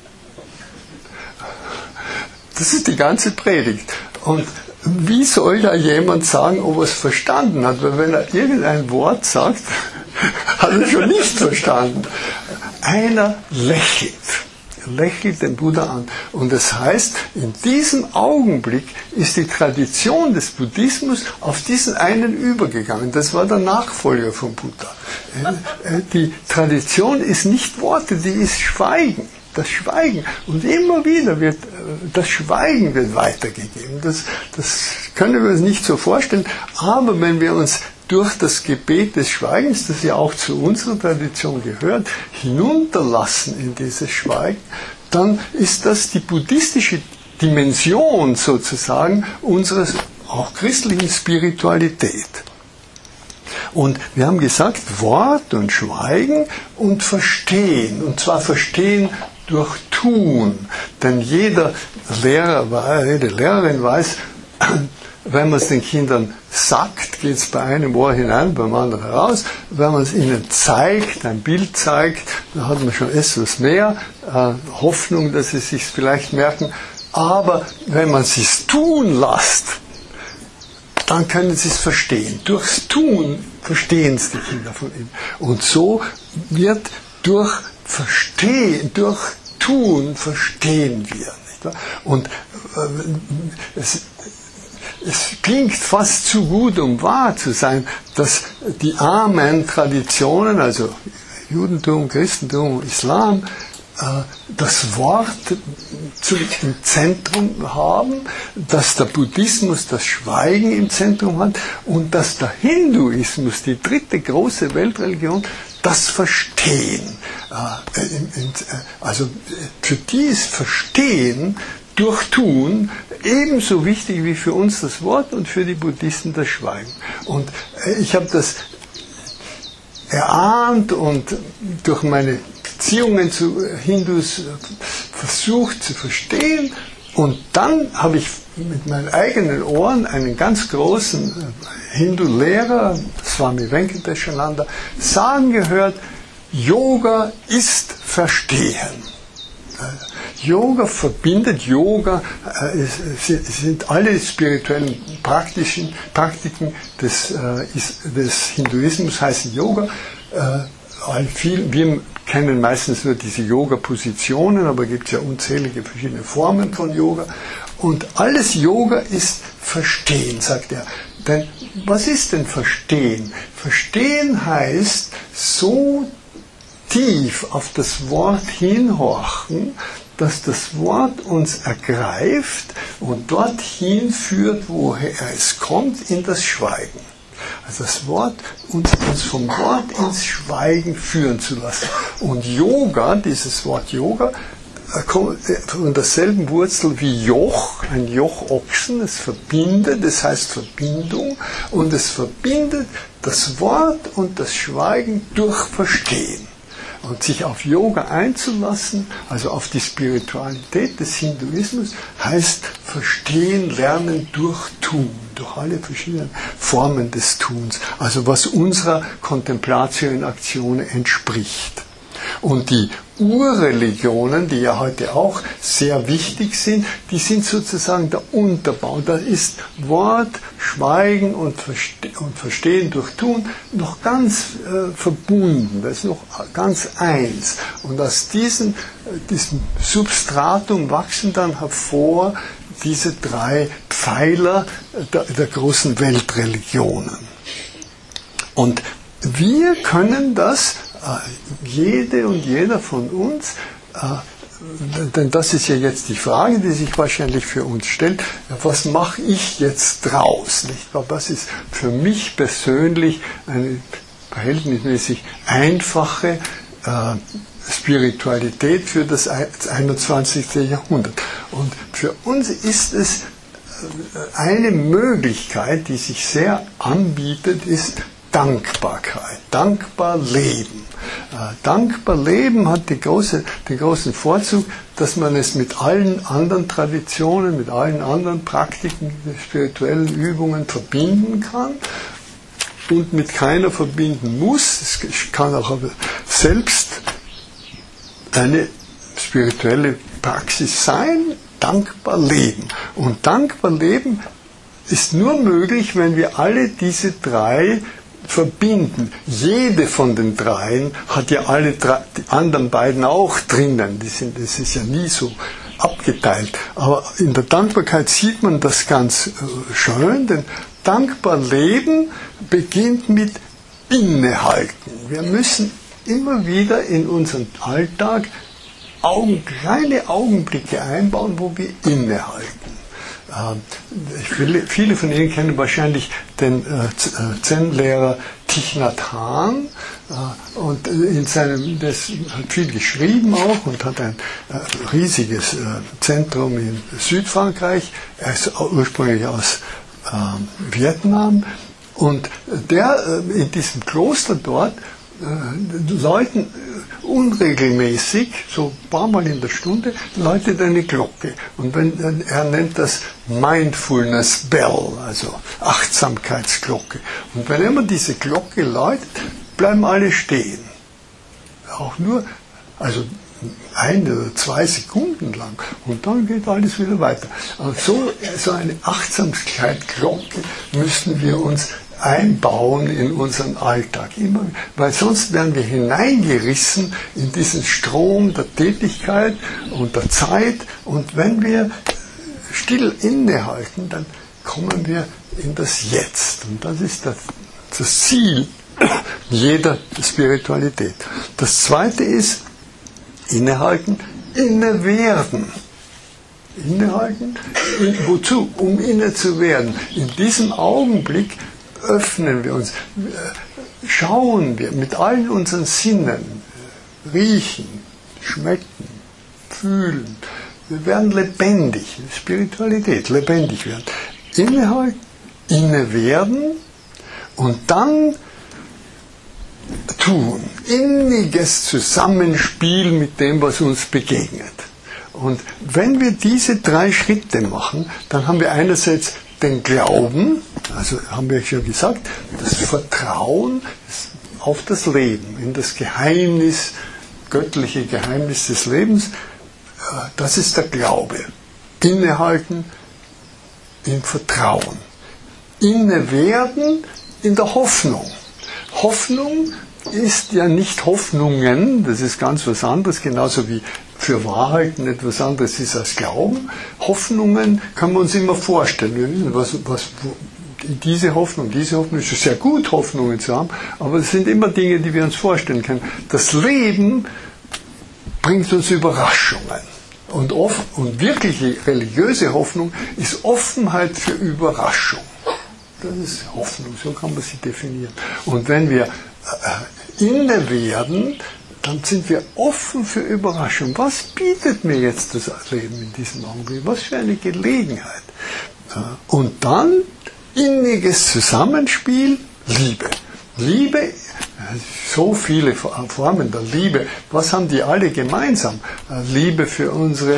Das ist die ganze Predigt. Und wie soll da jemand sagen, ob er es verstanden hat? Weil wenn er irgendein Wort sagt, hat er schon nicht verstanden. Einer lächelt. lächelt den Buddha an. Und das heißt, in diesem Augenblick ist die Tradition des Buddhismus auf diesen einen übergegangen. Das war der Nachfolger vom Buddha. Die Tradition ist nicht Worte, die ist Schweigen. Das Schweigen. Und immer wieder wird das Schweigen wird weitergegeben. Das, das können wir uns nicht so vorstellen. Aber wenn wir uns durch das Gebet des Schweigens, das ja auch zu unserer Tradition gehört, hinunterlassen in dieses Schweigen, dann ist das die buddhistische Dimension sozusagen unserer auch christlichen Spiritualität. Und wir haben gesagt, Wort und Schweigen und Verstehen. Und zwar Verstehen durch Tun. Denn jeder Lehrer, jede Lehrerin weiß, wenn man es den Kindern sagt, geht es bei einem Ohr hinein, beim anderen heraus. Wenn man es ihnen zeigt, ein Bild zeigt, dann hat man schon etwas mehr äh, Hoffnung, dass sie es sich vielleicht merken. Aber wenn man es sich tun lässt, dann können sie es verstehen. Durchs Tun verstehen es die Kinder von ihm. Und so wird durch Verstehen, durch Tun verstehen wir. Nicht wahr? Und äh, es, es klingt fast zu gut, um wahr zu sein, dass die Amen-Traditionen, also Judentum, Christentum, Islam, das Wort im Zentrum haben, dass der Buddhismus das Schweigen im Zentrum hat und dass der Hinduismus, die dritte große Weltreligion, das Verstehen. Also für die ist Verstehen durch Tun ebenso wichtig wie für uns das Wort und für die Buddhisten das Schweigen. Und ich habe das erahnt und durch meine Beziehungen zu Hindus versucht zu verstehen, und dann habe ich mit meinen eigenen Ohren einen ganz großen Hindu-Lehrer, Swami Venkateshananda, sagen gehört, Yoga ist Verstehen. Yoga verbindet, Yoga äh, sind alle spirituellen praktischen Praktiken des, äh, ist, des Hinduismus heißen Yoga. Äh, viel, wir kennen meistens nur diese Yoga-Positionen, aber es gibt ja unzählige verschiedene Formen von Yoga. Und alles Yoga ist Verstehen, sagt er. Denn was ist denn Verstehen? Verstehen heißt so tief auf das Wort hinhorchen, dass das Wort uns ergreift und dorthin führt, woher es kommt, in das Schweigen. Also das Wort, uns, uns vom Wort ins Schweigen führen zu lassen. Und Yoga, dieses Wort Yoga, kommt von derselben Wurzel wie Joch, ein Jochochsen, es verbindet, das heißt Verbindung, und es verbindet das Wort und das Schweigen durch Verstehen. Und sich auf Yoga einzulassen, also auf die Spiritualität des Hinduismus, heißt verstehen, lernen durch Tun, durch alle verschiedenen Formen des Tuns, also was unserer Contemplatio in Aktion entspricht. Und die Urreligionen, die ja heute auch sehr wichtig sind, die sind sozusagen der Unterbau. Da ist Wort, Schweigen und, Verste- und Verstehen durch Tun noch ganz äh, verbunden, das ist noch ganz eins. Und aus diesen, äh, diesem Substratum wachsen dann hervor diese drei Pfeiler der, der großen Weltreligionen. Und wir können das, jede und jeder von uns, äh, denn das ist ja jetzt die Frage, die sich wahrscheinlich für uns stellt, ja, was mache ich jetzt draus? Nicht? Was ist für mich persönlich eine verhältnismäßig einfache äh, Spiritualität für das einundzwanzigste Jahrhundert? Und für uns ist es eine Möglichkeit, die sich sehr anbietet, ist Dankbarkeit, dankbar leben. Äh, dankbar leben hat die große, den großen Vorzug, dass man es mit allen anderen Traditionen, mit allen anderen Praktiken, spirituellen Übungen verbinden kann und mit keiner verbinden muss. Es kann auch selbst eine spirituelle Praxis sein, dankbar leben. Und dankbar leben ist nur möglich, wenn wir alle diese drei verbinden. Jede von den dreien hat ja alle drei, die anderen beiden auch drinnen. Die sind, das ist ja nie so abgeteilt. Aber in der Dankbarkeit sieht man das ganz äh, schön, denn dankbar leben beginnt mit Innehalten. Wir müssen immer wieder in unseren Alltag Augen, kleine Augenblicke einbauen, wo wir innehalten. Viele von Ihnen kennen wahrscheinlich den Zen-Lehrer Thich Nhat Hanh, und in seinem, das hat viel geschrieben auch und hat ein riesiges Zentrum in Südfrankreich. Er ist ursprünglich aus Vietnam, und der in diesem Kloster dort Leuten unregelmäßig, so ein paar Mal in der Stunde, läutet eine Glocke. Und wenn, er nennt das Mindfulness Bell, also Achtsamkeitsglocke. Und wenn immer diese Glocke läutet, bleiben alle stehen. Auch nur, also ein oder zwei Sekunden lang. Und dann geht alles wieder weiter. Und so, so eine Achtsamkeitsglocke müssen wir uns einbauen in unseren Alltag. Immer, weil sonst werden wir hineingerissen in diesen Strom der Tätigkeit und der Zeit. Und wenn wir still innehalten, dann kommen wir in das Jetzt. Und das ist das, das Ziel jeder Spiritualität. Das Zweite ist, innehalten, innewerden. Innehalten, in, wozu? Um inne zu werden. In diesem Augenblick öffnen wir uns, schauen wir mit allen unseren Sinnen, riechen, schmecken, fühlen. Wir werden lebendig, Spiritualität, lebendig werden. Innehalten, innewerden und dann tun. Inniges Zusammenspiel mit dem, was uns begegnet. Und wenn wir diese drei Schritte machen, dann haben wir einerseits den Glauben, also haben wir schon gesagt, das Vertrauen auf das Leben, in das Geheimnis, göttliche Geheimnis des Lebens, das ist der Glaube. Innehalten im Vertrauen. Innewerden in der Hoffnung. Hoffnung ist ja nicht Hoffnungen, das ist ganz was anderes, genauso wie für Wahrheiten etwas anderes ist als Glauben. Hoffnungen kann man uns immer vorstellen. Wir wissen, was, was, diese Hoffnung, diese Hoffnung ist sehr gut, Hoffnungen zu haben, aber es sind immer Dinge, die wir uns vorstellen können. Das Leben bringt uns Überraschungen. Und, off, und wirkliche religiöse Hoffnung ist Offenheit für Überraschung. Das ist Hoffnung, so kann man sie definieren. Und wenn wir äh, inne werden, dann sind wir offen für Überraschung. Was bietet mir jetzt das Leben in diesem Augenblick? Was für eine Gelegenheit? Äh, und dann inniges Zusammenspiel, Liebe. Liebe, äh, so viele Formen der Liebe. Was haben die alle gemeinsam? Äh, Liebe für unsere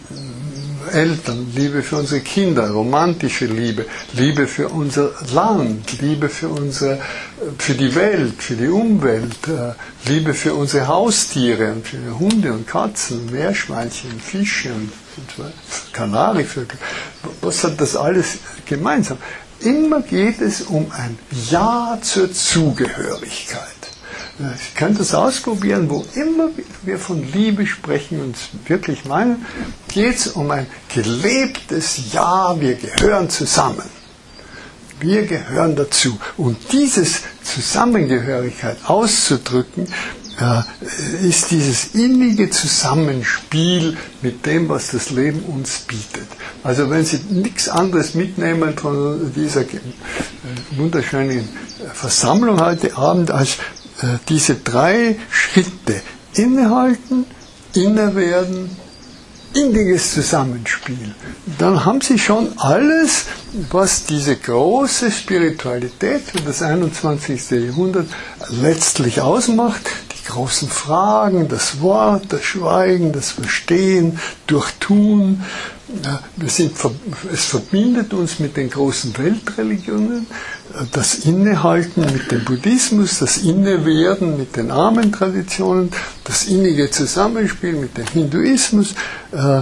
Eltern, Liebe für unsere Kinder, romantische Liebe, Liebe für unser Land, Liebe für unsere, für die Welt, für die Umwelt, Liebe für unsere Haustiere, für Hunde und Katzen, Meerschweinchen, Fische und Kanarievögel. Was hat das alles gemeinsam? Immer geht es um ein Ja zur Zugehörigkeit. Ich könnte das ausprobieren, wo immer wir von Liebe sprechen und wirklich meinen, geht es um ein gelebtes Ja, wir gehören zusammen. Wir gehören dazu. Und dieses Zusammengehörigkeit auszudrücken, äh, ist dieses innige Zusammenspiel mit dem, was das Leben uns bietet. Also wenn Sie nichts anderes mitnehmen von dieser äh, wunderschönen Versammlung heute Abend als diese drei Schritte, innehalten, innewerden, inniges Zusammenspiel, dann haben Sie schon alles, was diese große Spiritualität für das einundzwanzigste Jahrhundert letztlich ausmacht. Die großen Fragen, das Wort, das Schweigen, das Verstehen, durch Tun. Wir sind, es verbindet uns mit den großen Weltreligionen, das Innehalten mit dem Buddhismus, das Innewerden mit den Amen-Traditionen, das innige Zusammenspiel mit dem Hinduismus. Äh,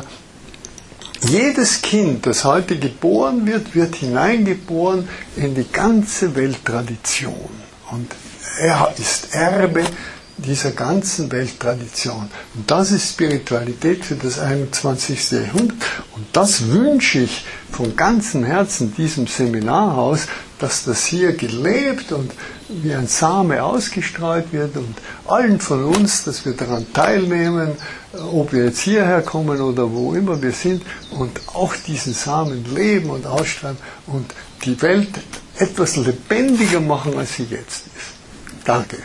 jedes Kind, das heute geboren wird, wird hineingeboren in die ganze Welttradition. Und er ist Erbe dieser ganzen Welttradition. Und das ist Spiritualität für das einundzwanzigste Jahrhundert. Und das wünsche ich von ganzem Herzen diesem Seminarhaus, dass das hier gelebt und wie ein Same ausgestreut wird und allen von uns, dass wir daran teilnehmen, ob wir jetzt hierher kommen oder wo immer wir sind und auch diesen Samen leben und ausstreuen und die Welt etwas lebendiger machen, als sie jetzt ist. Danke.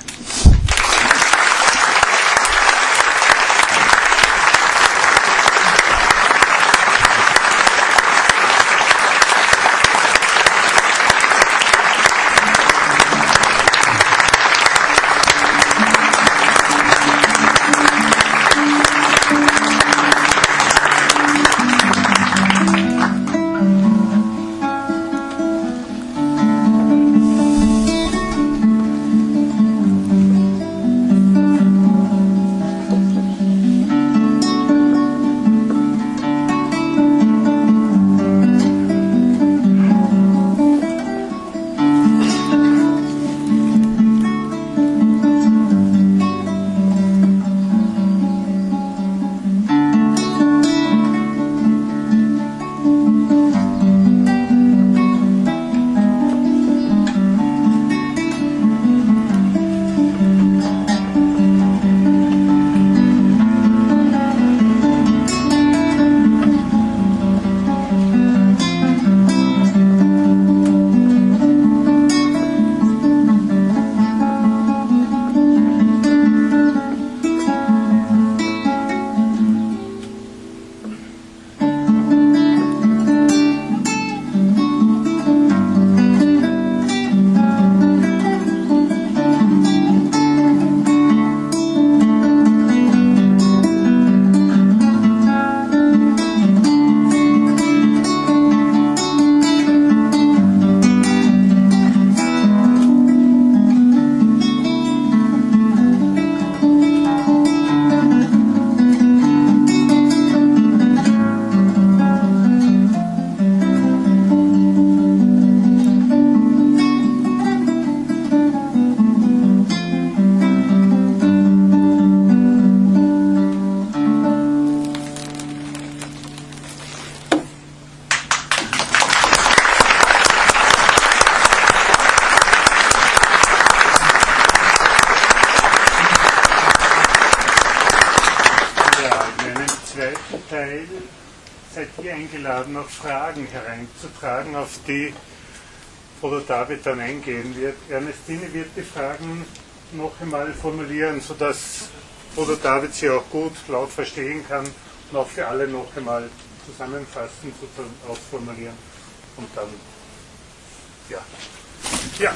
Teil seid ihr eingeladen, auch Fragen hereinzutragen, auf die Bruder David dann eingehen wird. Ernestine wird die Fragen noch einmal formulieren, sodass Bruder David sie auch gut laut verstehen kann und auch für alle noch einmal zusammenfassen, sozusagen ausformulieren und dann, ja. Ja.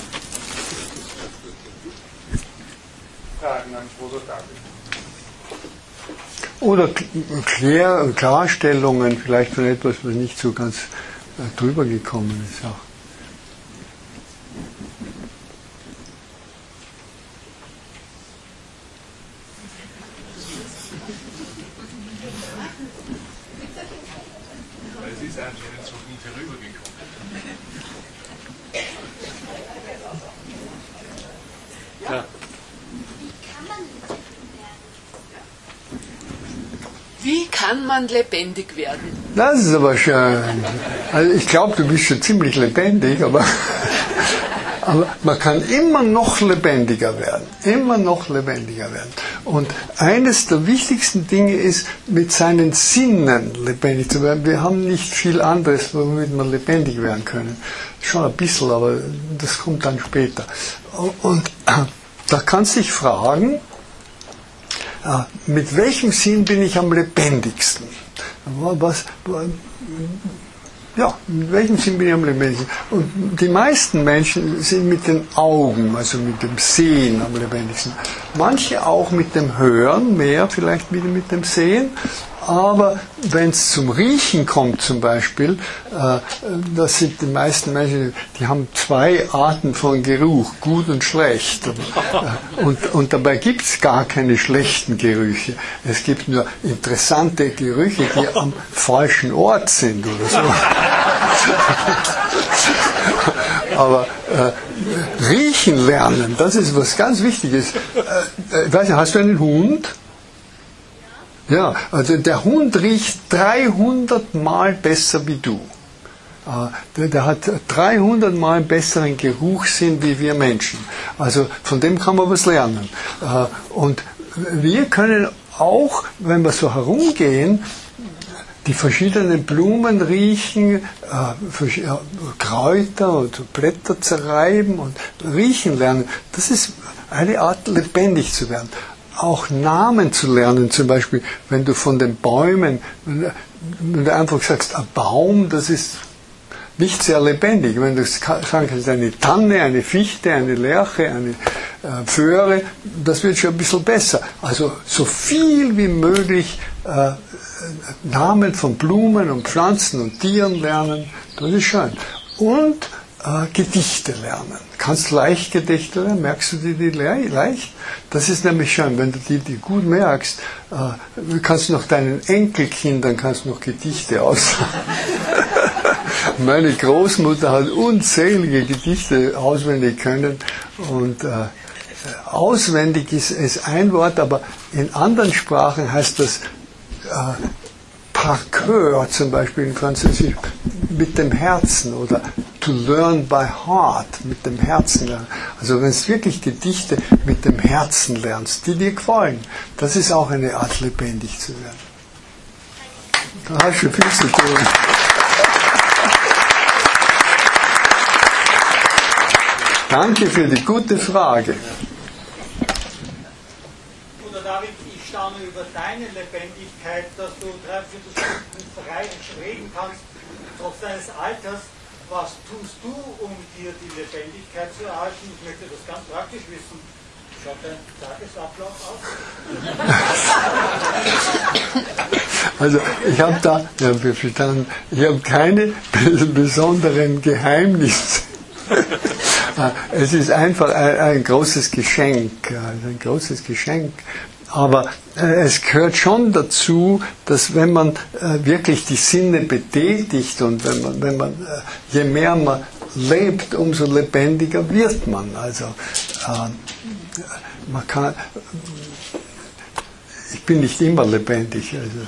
Fragen an Bruder David. Oder Klär- Klarstellungen vielleicht von etwas, was nicht so ganz äh, drüber gekommen ist. Auch. Es ist anscheinend so nie herübergekommen. Ja. Wie kann man lebendig werden? Das ist aber schön. Also ich glaube, du bist schon ziemlich lebendig, aber, aber man kann immer noch lebendiger werden. Immer noch lebendiger werden. Und eines der wichtigsten Dinge ist, mit seinen Sinnen lebendig zu werden. Wir haben nicht viel anderes, womit wir lebendig werden können. Schon ein bisschen, aber das kommt dann später. Und da kannst du dich fragen, mit welchem Sinn bin ich am lebendigsten? Was, ja, mit welchem Sinn bin ich am lebendigsten? Und die meisten Menschen sind mit den Augen, also mit dem Sehen am lebendigsten. Manche auch mit dem Hören, mehr vielleicht wieder mit dem Sehen. Aber wenn es zum Riechen kommt zum Beispiel, äh, das sind die meisten Menschen, die haben zwei Arten von Geruch, gut und schlecht. Und, äh, und, und dabei gibt es gar keine schlechten Gerüche. Es gibt nur interessante Gerüche, die am falschen Ort sind oder so. Aber äh, riechen lernen, das ist was ganz Wichtiges. Äh, äh, weiß nicht, hast du einen Hund? Ja, also der Hund riecht dreihundert Mal besser wie du. Der, der hat dreihundert Mal einen besseren Geruchssinn wie wir Menschen. Also von dem kann man was lernen. Und wir können auch, wenn wir so herumgehen, die verschiedenen Blumen riechen, äh, Kräuter und Blätter zerreiben und riechen lernen. Das ist eine Art, lebendig zu werden. Auch Namen zu lernen, zum Beispiel, wenn du von den Bäumen, wenn du einfach sagst, ein Baum, das ist nicht sehr lebendig. Wenn du sagen kannst, eine Tanne, eine Fichte, eine Lärche, eine äh, Föhre, das wird schon ein bisschen besser. Also so viel wie möglich äh, Namen von Blumen und Pflanzen und Tieren lernen, das ist schön. Und äh, Gedichte lernen. Kannst leicht Gedichte lernen, merkst du die, die leicht? Das ist nämlich schön, wenn du die, die gut merkst, äh, kannst du noch deinen Enkelkindern kannst noch Gedichte aussagen. Meine Großmutter hat unzählige Gedichte auswendig können und äh, auswendig ist, ist ein Wort, aber in anderen Sprachen heißt das äh, par cœur, zum Beispiel in Französisch, mit dem Herzen oder to learn by heart, mit dem Herzen lernen. Also wenn du wirklich Gedichte mit dem Herzen lernst, die dir gefallen, das ist auch eine Art, lebendig zu werden. Da hast du viel zu tun. Danke für die gute Frage. Bruder David, ich staune über deine Lebendigkeit, dass du dreiviertel Stunden frei reden kannst, trotz deines Alters. Was tust du, um dir die Lebendigkeit zu erhalten? Ich möchte das ganz praktisch wissen. Schaut dein Tagesablauf aus? Also ich habe da, ja, wir verstanden, ich habe keine besonderen Geheimnisse. Es ist einfach ein, ein großes Geschenk, ein großes Geschenk. Aber äh, es gehört schon dazu, dass wenn man äh, wirklich die Sinne betätigt und wenn man, wenn man äh, je mehr man lebt, umso lebendiger wird man. Also äh, man kann, ich bin nicht immer lebendig. Also,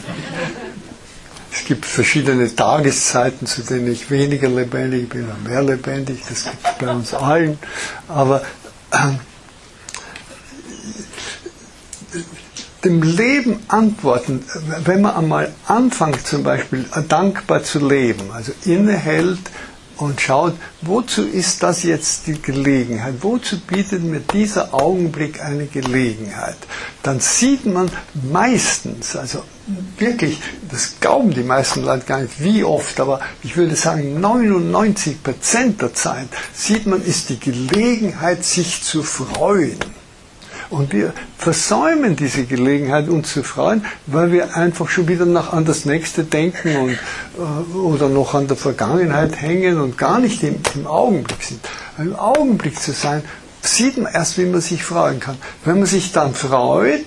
es gibt verschiedene Tageszeiten, zu denen ich weniger lebendig bin oder mehr lebendig. Das gibt es bei uns allen. Aber äh, dem Leben antworten, wenn man einmal anfängt, zum Beispiel dankbar zu leben, also innehält und schaut, wozu ist das jetzt die Gelegenheit? Wozu bietet mir dieser Augenblick eine Gelegenheit? Dann sieht man meistens, also wirklich, das glauben die meisten Leute gar nicht, wie oft, aber ich würde sagen, neunundneunzig Prozent der Zeit sieht man, ist die Gelegenheit, sich zu freuen. Und wir versäumen diese Gelegenheit, uns zu freuen, weil wir einfach schon wieder noch an das Nächste denken und, äh, oder noch an der Vergangenheit hängen und gar nicht im, im Augenblick sind. Im Augenblick zu sein, sieht man erst, wie man sich freuen kann. Wenn man sich dann freut,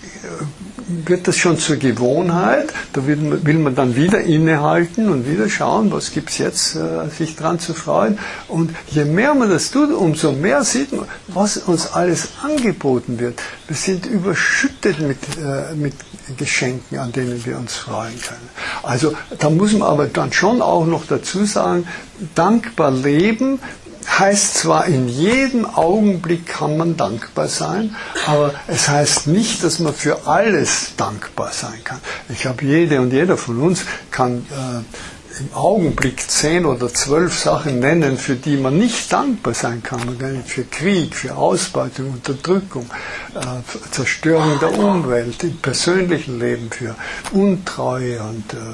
wird das schon zur Gewohnheit, da will man, will man dann wieder innehalten und wieder schauen, was gibt es jetzt, äh, sich dran zu freuen. Und je mehr man das tut, umso mehr sieht man, was uns alles angeboten wird. Wir sind überschüttet mit, äh, mit Geschenken, an denen wir uns freuen können. Also da muss man aber dann schon auch noch dazu sagen, dankbar leben heißt zwar, in jedem Augenblick kann man dankbar sein, aber es heißt nicht, dass man für alles dankbar sein kann. Ich glaube, jede und jeder von uns kann äh, im Augenblick zehn oder zwölf Sachen nennen, für die man nicht dankbar sein kann. Man kann für Krieg, für Ausbeutung, Unterdrückung, äh, für Zerstörung der Umwelt, im persönlichen Leben, für Untreue und äh,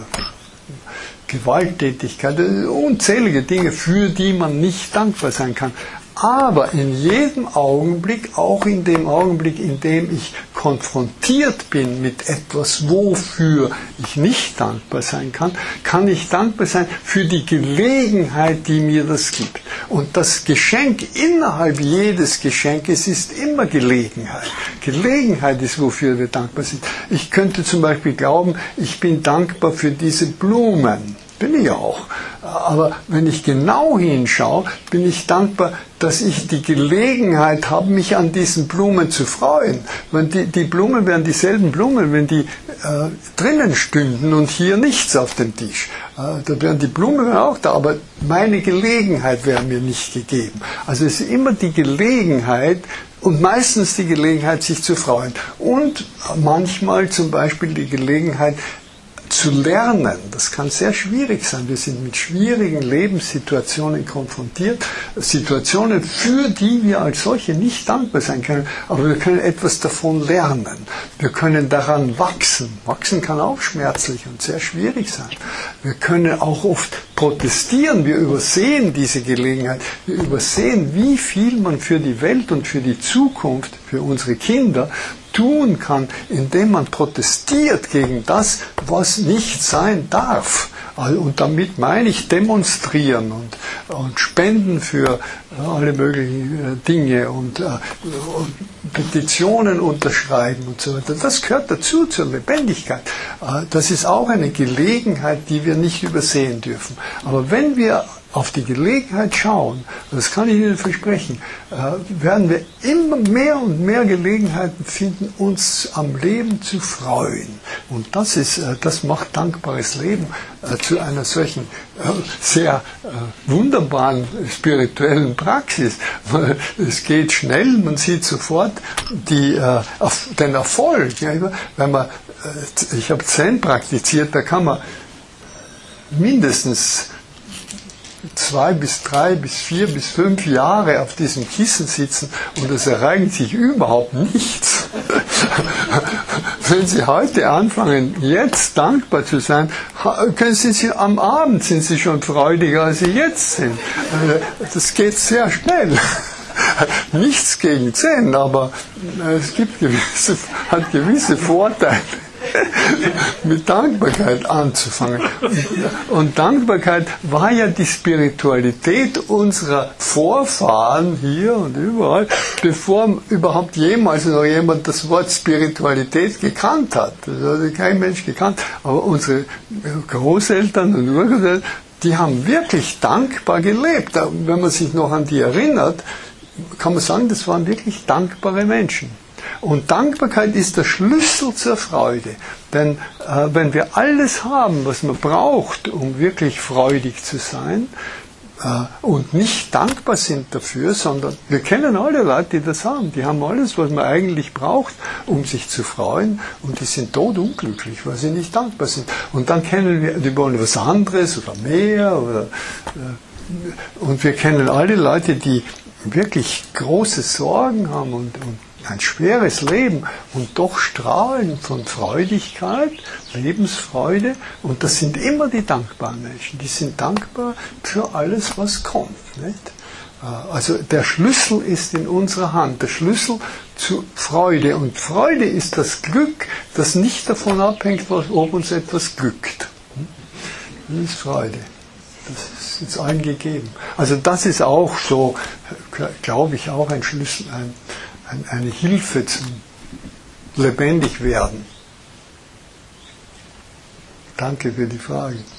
Gewalttätigkeit, unzählige Dinge, für die man nicht dankbar sein kann. Aber in jedem Augenblick, auch in dem Augenblick, in dem ich konfrontiert bin mit etwas, wofür ich nicht dankbar sein kann, kann ich dankbar sein für die Gelegenheit, die mir das gibt. Und das Geschenk innerhalb jedes Geschenkes ist immer Gelegenheit. Gelegenheit ist, wofür wir dankbar sind. Ich könnte zum Beispiel glauben, ich bin dankbar für diese Blumen. Bin ich auch. Aber wenn ich genau hinschaue, bin ich dankbar, dass ich die Gelegenheit habe, mich an diesen Blumen zu freuen. Wenn die, die Blumen wären dieselben Blumen, wenn die äh, drinnen stünden und hier nichts auf dem Tisch. Äh, da wären die Blumen auch da, aber meine Gelegenheit wäre mir nicht gegeben. Also es ist immer die Gelegenheit, und meistens die Gelegenheit, sich zu freuen. Und manchmal zum Beispiel die Gelegenheit, zu lernen. Das kann sehr schwierig sein. Wir sind mit schwierigen Lebenssituationen konfrontiert, Situationen, für die wir als solche nicht dankbar sein können, aber wir können etwas davon lernen. Wir können daran wachsen. Wachsen kann auch schmerzlich und sehr schwierig sein. Wir können auch oft protestieren. Wir übersehen diese Gelegenheit. Wir übersehen, wie viel man für die Welt und für die Zukunft, für unsere Kinder tun kann, indem man protestiert gegen das, was nicht sein darf. Und damit meine ich demonstrieren und, und spenden für alle möglichen Dinge und, und Petitionen unterschreiben und so weiter. Das gehört dazu zur Lebendigkeit. Das ist auch eine Gelegenheit, die wir nicht übersehen dürfen. Aber wenn wir auf die Gelegenheit schauen, das kann ich Ihnen versprechen, äh, werden wir immer mehr und mehr Gelegenheiten finden, uns am Leben zu freuen. Und das ist, äh, das macht dankbares Leben äh, zu einer solchen äh, sehr äh, wunderbaren spirituellen Praxis. Es geht schnell, man sieht sofort die, äh, den Erfolg. Ja, wenn man, äh, ich habe Zen praktiziert, da kann man mindestens zwei bis drei bis vier bis fünf Jahre auf diesem Kissen sitzen und es ereignet sich überhaupt nichts. Wenn Sie heute anfangen, jetzt dankbar zu sein, können Sie, Sie am Abend sind Sie schon freudiger, als Sie jetzt sind. Das geht sehr schnell. Nichts gegen Zen, aber es gibt gewisse, hat gewisse Vorteile. Mit Dankbarkeit anzufangen. Und Dankbarkeit war ja die Spiritualität unserer Vorfahren hier und überall, bevor überhaupt jemals noch jemand das Wort Spiritualität gekannt hat. Das hat kein Mensch gekannt. Aber unsere Großeltern und Urgroßeltern, die haben wirklich dankbar gelebt. Wenn man sich noch an die erinnert, kann man sagen, das waren wirklich dankbare Menschen. Und Dankbarkeit ist der Schlüssel zur Freude. Denn äh, wenn wir alles haben, was man braucht, um wirklich freudig zu sein, und nicht dankbar sind dafür, sondern wir kennen alle Leute, die das haben. Die haben alles, was man eigentlich braucht, um sich zu freuen, und die sind todunglücklich, weil sie nicht dankbar sind. Und dann kennen wir, die wollen was anderes oder mehr, oder, und wir kennen alle Leute, die wirklich große Sorgen haben und, und ein schweres Leben und doch strahlen von Freudigkeit, Lebensfreude, und das sind immer die dankbaren Menschen. Die sind dankbar für alles, was kommt. Nicht? Also der Schlüssel ist in unserer Hand, der Schlüssel zu Freude. Und Freude ist das Glück, das nicht davon abhängt, ob uns etwas glückt. Das ist Freude. Das ist uns allen gegeben. Also das ist auch so, glaube ich, auch ein Schlüssel, ein eine Hilfe zum Lebendigwerden. Danke für die Frage. Ich,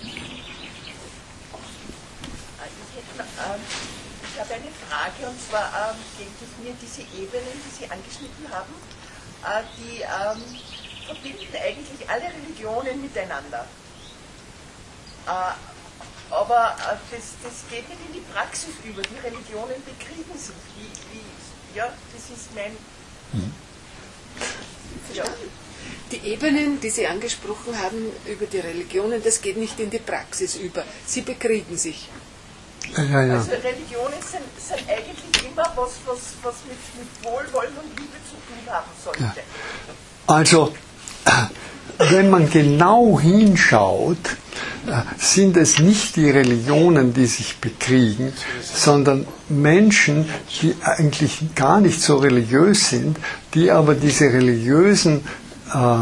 hätte, ähm, ich habe eine Frage, und zwar ähm, geht es mir diese Ebenen, die Sie angeschnitten haben, äh, die ähm, verbinden eigentlich alle Religionen miteinander. Äh, aber äh, das, das geht nicht in die Praxis über. Die Religionen bekriegen sich. Wie, wie, ja, das ist mein... Mhm. Ja. Die Ebenen, die Sie angesprochen haben über die Religionen, das geht nicht in die Praxis über. Sie bekriegen sich. Ja, ja. Also Religionen sind, sind eigentlich immer was, was, was mit, mit Wohlwollen und Liebe zu tun haben sollte. Ja. Also, wenn man genau hinschaut, sind es nicht die Religionen, die sich bekriegen, sondern Menschen, die eigentlich gar nicht so religiös sind, die aber diese religiösen äh,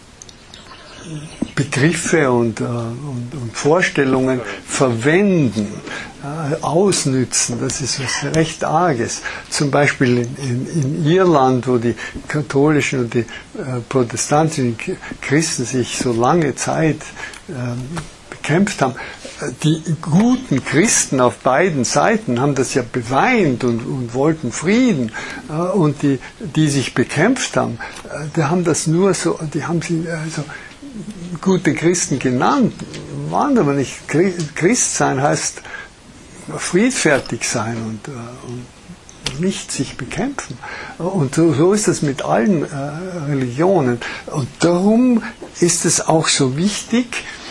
Begriffe und, äh, und, und Vorstellungen verwenden, äh, ausnützen. Das ist was recht Arges. Zum Beispiel in, in, in Irland, wo die katholischen und die äh, protestantischen Christen sich so lange Zeit äh, bekämpft haben. Die guten Christen auf beiden Seiten haben das ja beweint und, und wollten Frieden. Und die, die sich bekämpft haben, die haben das nur so, die haben sie also gute Christen genannt, waren aber nicht. Christ sein heißt friedfertig sein und, und nicht sich bekämpfen. Und so, so ist das mit allen äh, Religionen. Und darum ist es auch so wichtig,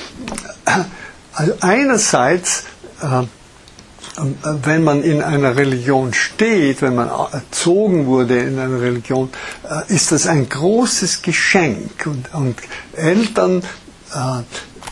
also einerseits, äh, wenn man in einer Religion steht, wenn man erzogen wurde in einer Religion, äh, ist das ein großes Geschenk. Und, und Eltern äh,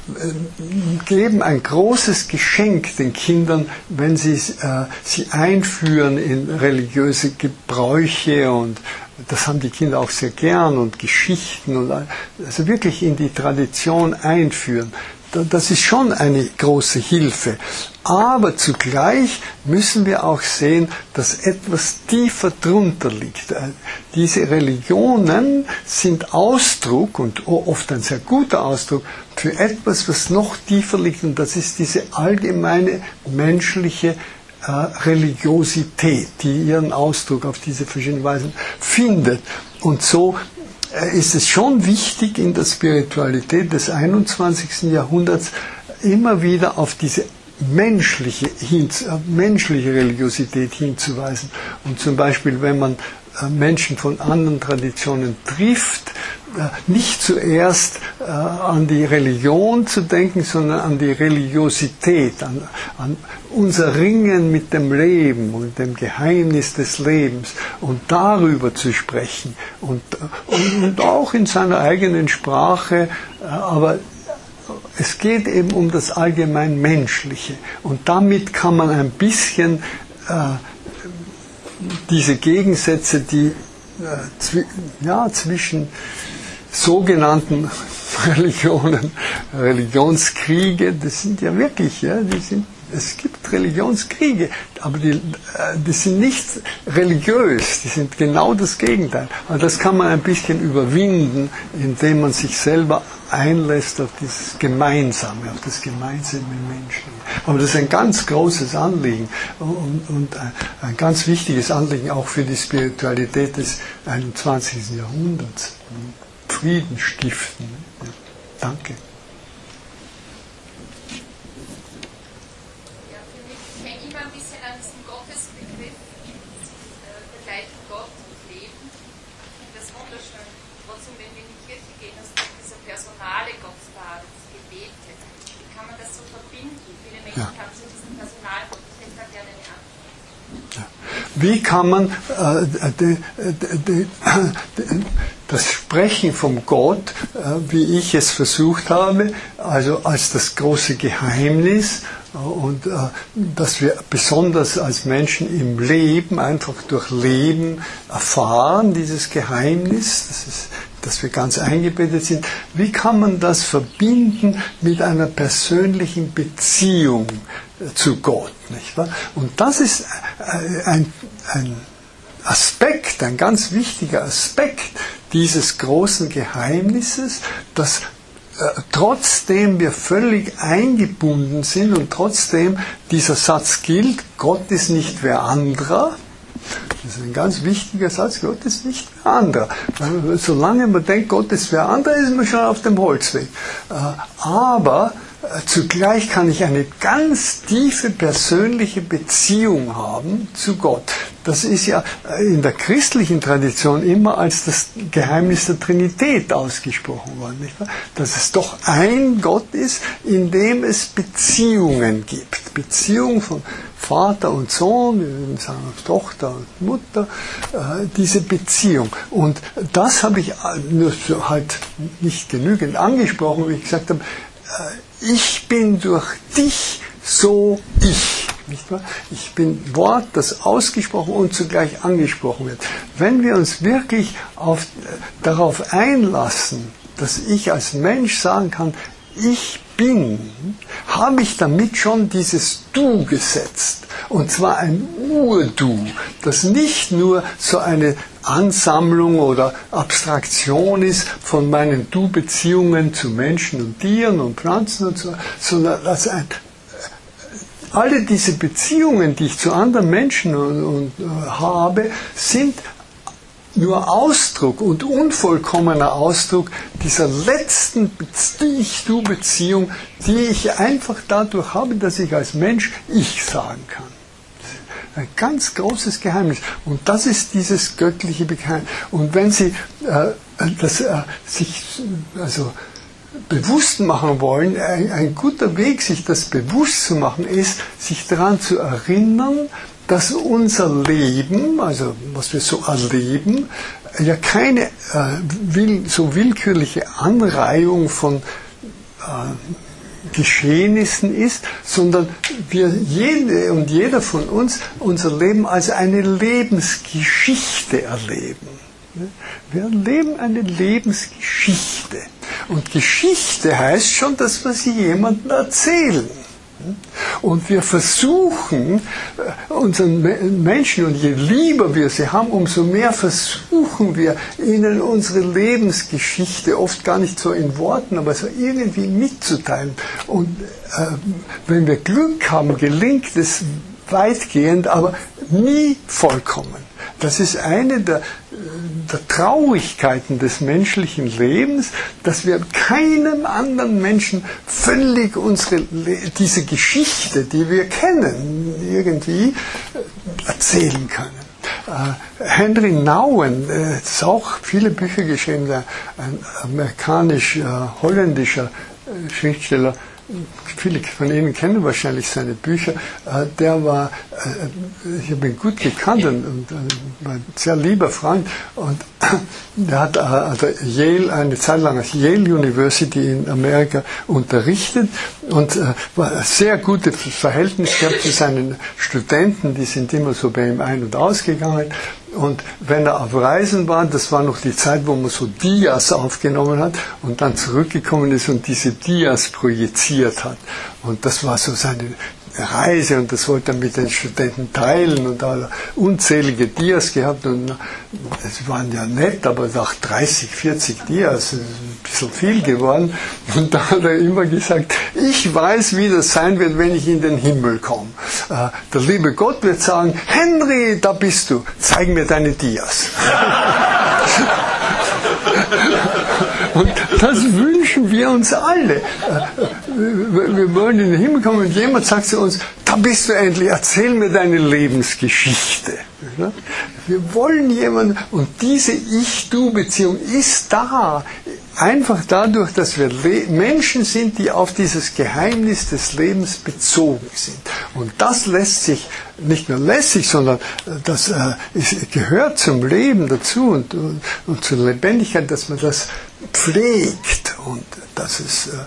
geben ein großes Geschenk den Kindern, wenn sie äh, sie einführen in religiöse Gebräuche, und das haben die Kinder auch sehr gern, und Geschichten, und also wirklich in die Tradition einführen. Das ist schon eine große Hilfe. Aber zugleich müssen wir auch sehen, dass etwas tiefer drunter liegt. Diese Religionen sind Ausdruck, und oft ein sehr guter Ausdruck, für etwas, was noch tiefer liegt. Und das ist diese allgemeine menschliche äh, Religiosität, die ihren Ausdruck auf diese verschiedenen Weisen findet. Und so ist es schon wichtig, in der Spiritualität des einundzwanzigsten Jahrhunderts immer wieder auf diese menschliche, menschliche Religiosität hinzuweisen. Und zum Beispiel, wenn man Menschen von anderen Traditionen trifft, nicht zuerst äh, an die Religion zu denken, sondern an die Religiosität, an, an unser Ringen mit dem Leben und dem Geheimnis des Lebens, und darüber zu sprechen, und, und, und auch in seiner eigenen Sprache, äh, aber es geht eben um das allgemein Menschliche, und damit kann man ein bisschen äh, diese Gegensätze, die äh, zwi- ja, zwischen sogenannten Religionen, Religionskriege, das sind ja wirklich, ja, die sind, es gibt Religionskriege, aber die, die sind nicht religiös, die sind genau das Gegenteil. Und das kann man ein bisschen überwinden, indem man sich selber einlässt auf dieses Gemeinsame, auf das gemeinsame Menschen. Aber das ist ein ganz großes Anliegen und, und ein ganz wichtiges Anliegen auch für die Spiritualität des einundzwanzigsten Jahrhunderts. Frieden stiften. Ja, danke. Ja, für mich Wie kann man äh, de, de, de, de, das Sprechen vom Gott, äh, wie ich es versucht habe, also als das große Geheimnis, äh, und äh, dass wir besonders als Menschen im Leben, einfach durch Leben erfahren, dieses Geheimnis, das ist, dass wir ganz eingebettet sind. Wie kann man das verbinden mit einer persönlichen Beziehung zu Gott, nicht wahr? Und das ist ein, ein Aspekt, ein ganz wichtiger Aspekt dieses großen Geheimnisses, dass äh, trotzdem wir völlig eingebunden sind und trotzdem dieser Satz gilt, Gott ist nicht wer anderer. Das ist ein ganz wichtiger Satz, Gott ist nicht wer anderer. Solange man denkt, Gott ist wer anderer, ist man schon auf dem Holzweg. Aber zugleich kann ich eine ganz tiefe persönliche Beziehung haben zu Gott. Das ist ja in der christlichen Tradition immer als das Geheimnis der Trinität ausgesprochen worden, nicht wahr? Dass es doch ein Gott ist, in dem es Beziehungen gibt. Beziehung von Vater und Sohn, wir würden sagen Tochter und Mutter, äh, diese Beziehung. Und das habe ich nur so halt nicht genügend angesprochen, wie ich gesagt habe, äh, ich bin durch dich so ich. Nicht wahr? Ich bin Wort, das ausgesprochen und zugleich angesprochen wird. Wenn wir uns wirklich auf, darauf einlassen, dass ich als Mensch sagen kann, ich bin, habe ich damit schon dieses Du gesetzt. Und zwar ein Ur-Du, das nicht nur so eine Ansammlung oder Abstraktion ist von meinen Du-Beziehungen zu Menschen und Tieren und Pflanzen und so, sondern das ein alle diese Beziehungen, die ich zu anderen Menschen und, und, äh, habe, sind nur Ausdruck und unvollkommener Ausdruck dieser letzten Ich-Du-Beziehung, die ich einfach dadurch habe, dass ich als Mensch Ich sagen kann. Ein ganz großes Geheimnis. Und das ist dieses göttliche Geheimnis. Und wenn Sie äh, das, äh, sich also bewusst machen wollen, ein, ein guter Weg, sich das bewusst zu machen, ist, sich daran zu erinnern, dass unser Leben, also was wir so erleben, ja keine äh, will, so willkürliche Anreihung von äh, Geschehnissen ist, sondern wir jede und jeder von uns unser Leben als eine Lebensgeschichte erleben. Wir erleben eine Lebensgeschichte. Und Geschichte heißt schon, dass wir sie jemandem erzählen. Und wir versuchen, unseren Menschen, und je lieber wir sie haben, umso mehr versuchen wir, ihnen unsere Lebensgeschichte, oft gar nicht so in Worten, aber so irgendwie mitzuteilen. Und äh, wenn wir Glück haben, gelingt es weitgehend, aber nie vollkommen. Das ist eine der, der Traurigkeiten des menschlichen Lebens, dass wir keinem anderen Menschen völlig unsere, diese Geschichte, die wir kennen, irgendwie erzählen können. Äh, Henry Nouwen, äh, hat auch viele Bücher geschrieben, der, ein amerikanisch-holländischer äh, Schriftsteller, viele von Ihnen kennen wahrscheinlich seine Bücher. Der war, ich habe ihn gut gekannt und war ein sehr lieber Freund. Und der hat also Yale, eine Zeit lang als Yale University in Amerika unterrichtet und war ein sehr gutes Verhältnis gehabt zu seinen Studenten. Die sind immer so bei ihm ein- und ausgegangen. Und wenn er auf Reisen war, das war noch die Zeit, wo man so Dias aufgenommen hat und dann zurückgekommen ist und diese Dias projiziert hat. Und das war so seine Reise und das wollte er mit den Studenten teilen und da hat er unzählige Dias gehabt und es waren ja nett, aber nach dreißig, vierzig Dias, ein bisschen viel geworden. Und da hat er immer gesagt, ich weiß, wie das sein wird, wenn ich in den Himmel komme. Äh, der liebe Gott wird sagen, Henry, da bist du, zeig mir deine Dias. Und das wünschen wir uns alle. Wir wollen in den Himmel kommen und jemand sagt zu uns, da bist du endlich, erzähl mir deine Lebensgeschichte. Wir wollen jemanden, und diese Ich-Du-Beziehung ist da, einfach dadurch, dass wir Menschen sind, die auf dieses Geheimnis des Lebens bezogen sind. Und das lässt sich, nicht nur lässt sich, sondern das äh, ist, gehört zum Leben dazu und, und, und zur Lebendigkeit, dass man das pflegt und dass es äh,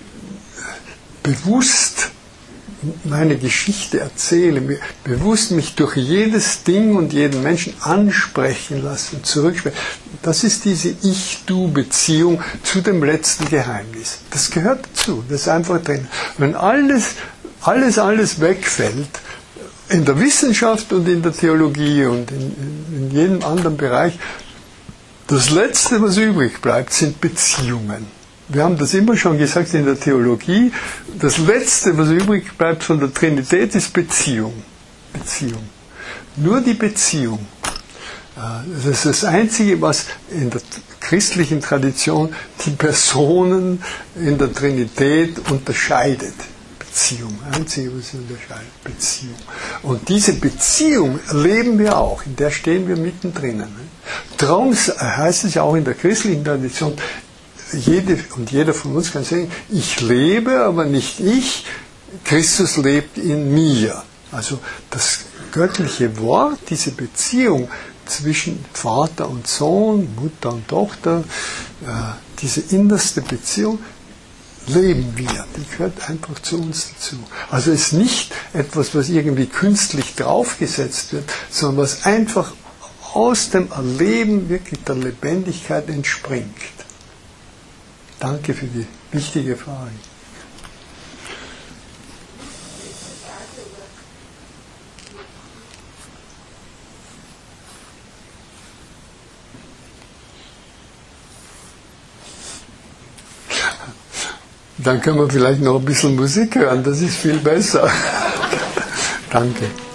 bewusst meine Geschichte erzähle, mir bewusst mich durch jedes Ding und jeden Menschen ansprechen lassen, zurücksprechen. Das ist diese Ich-Du-Beziehung zu dem letzten Geheimnis. Das gehört dazu, das ist einfach drin. Wenn alles, alles, alles wegfällt, in der Wissenschaft und in der Theologie und in, in jedem anderen Bereich, das Letzte, was übrig bleibt, sind Beziehungen. Wir haben das immer schon gesagt in der Theologie, das Letzte, was übrig bleibt von der Trinität, ist Beziehung. Beziehung. Nur die Beziehung. Das ist das Einzige, was in der christlichen Tradition die Personen in der Trinität unterscheidet. Beziehung. Das Einzige, was sie unterscheidet. Beziehung. Und diese Beziehung erleben wir auch, in der stehen wir mittendrin. Darum heißt es ja auch in der christlichen Tradition, jede und jeder von uns kann sagen, ich lebe, aber nicht ich, Christus lebt in mir. Also das göttliche Wort, diese Beziehung zwischen Vater und Sohn, Mutter und Tochter, äh, diese innerste Beziehung, leben wir. Die gehört einfach zu uns dazu. Also es ist nicht etwas, was irgendwie künstlich draufgesetzt wird, sondern was einfach aus dem Erleben wirklich der Lebendigkeit entspringt. Danke für die wichtige Frage. Dann können wir vielleicht noch ein bisschen Musik hören, das ist viel besser. Danke.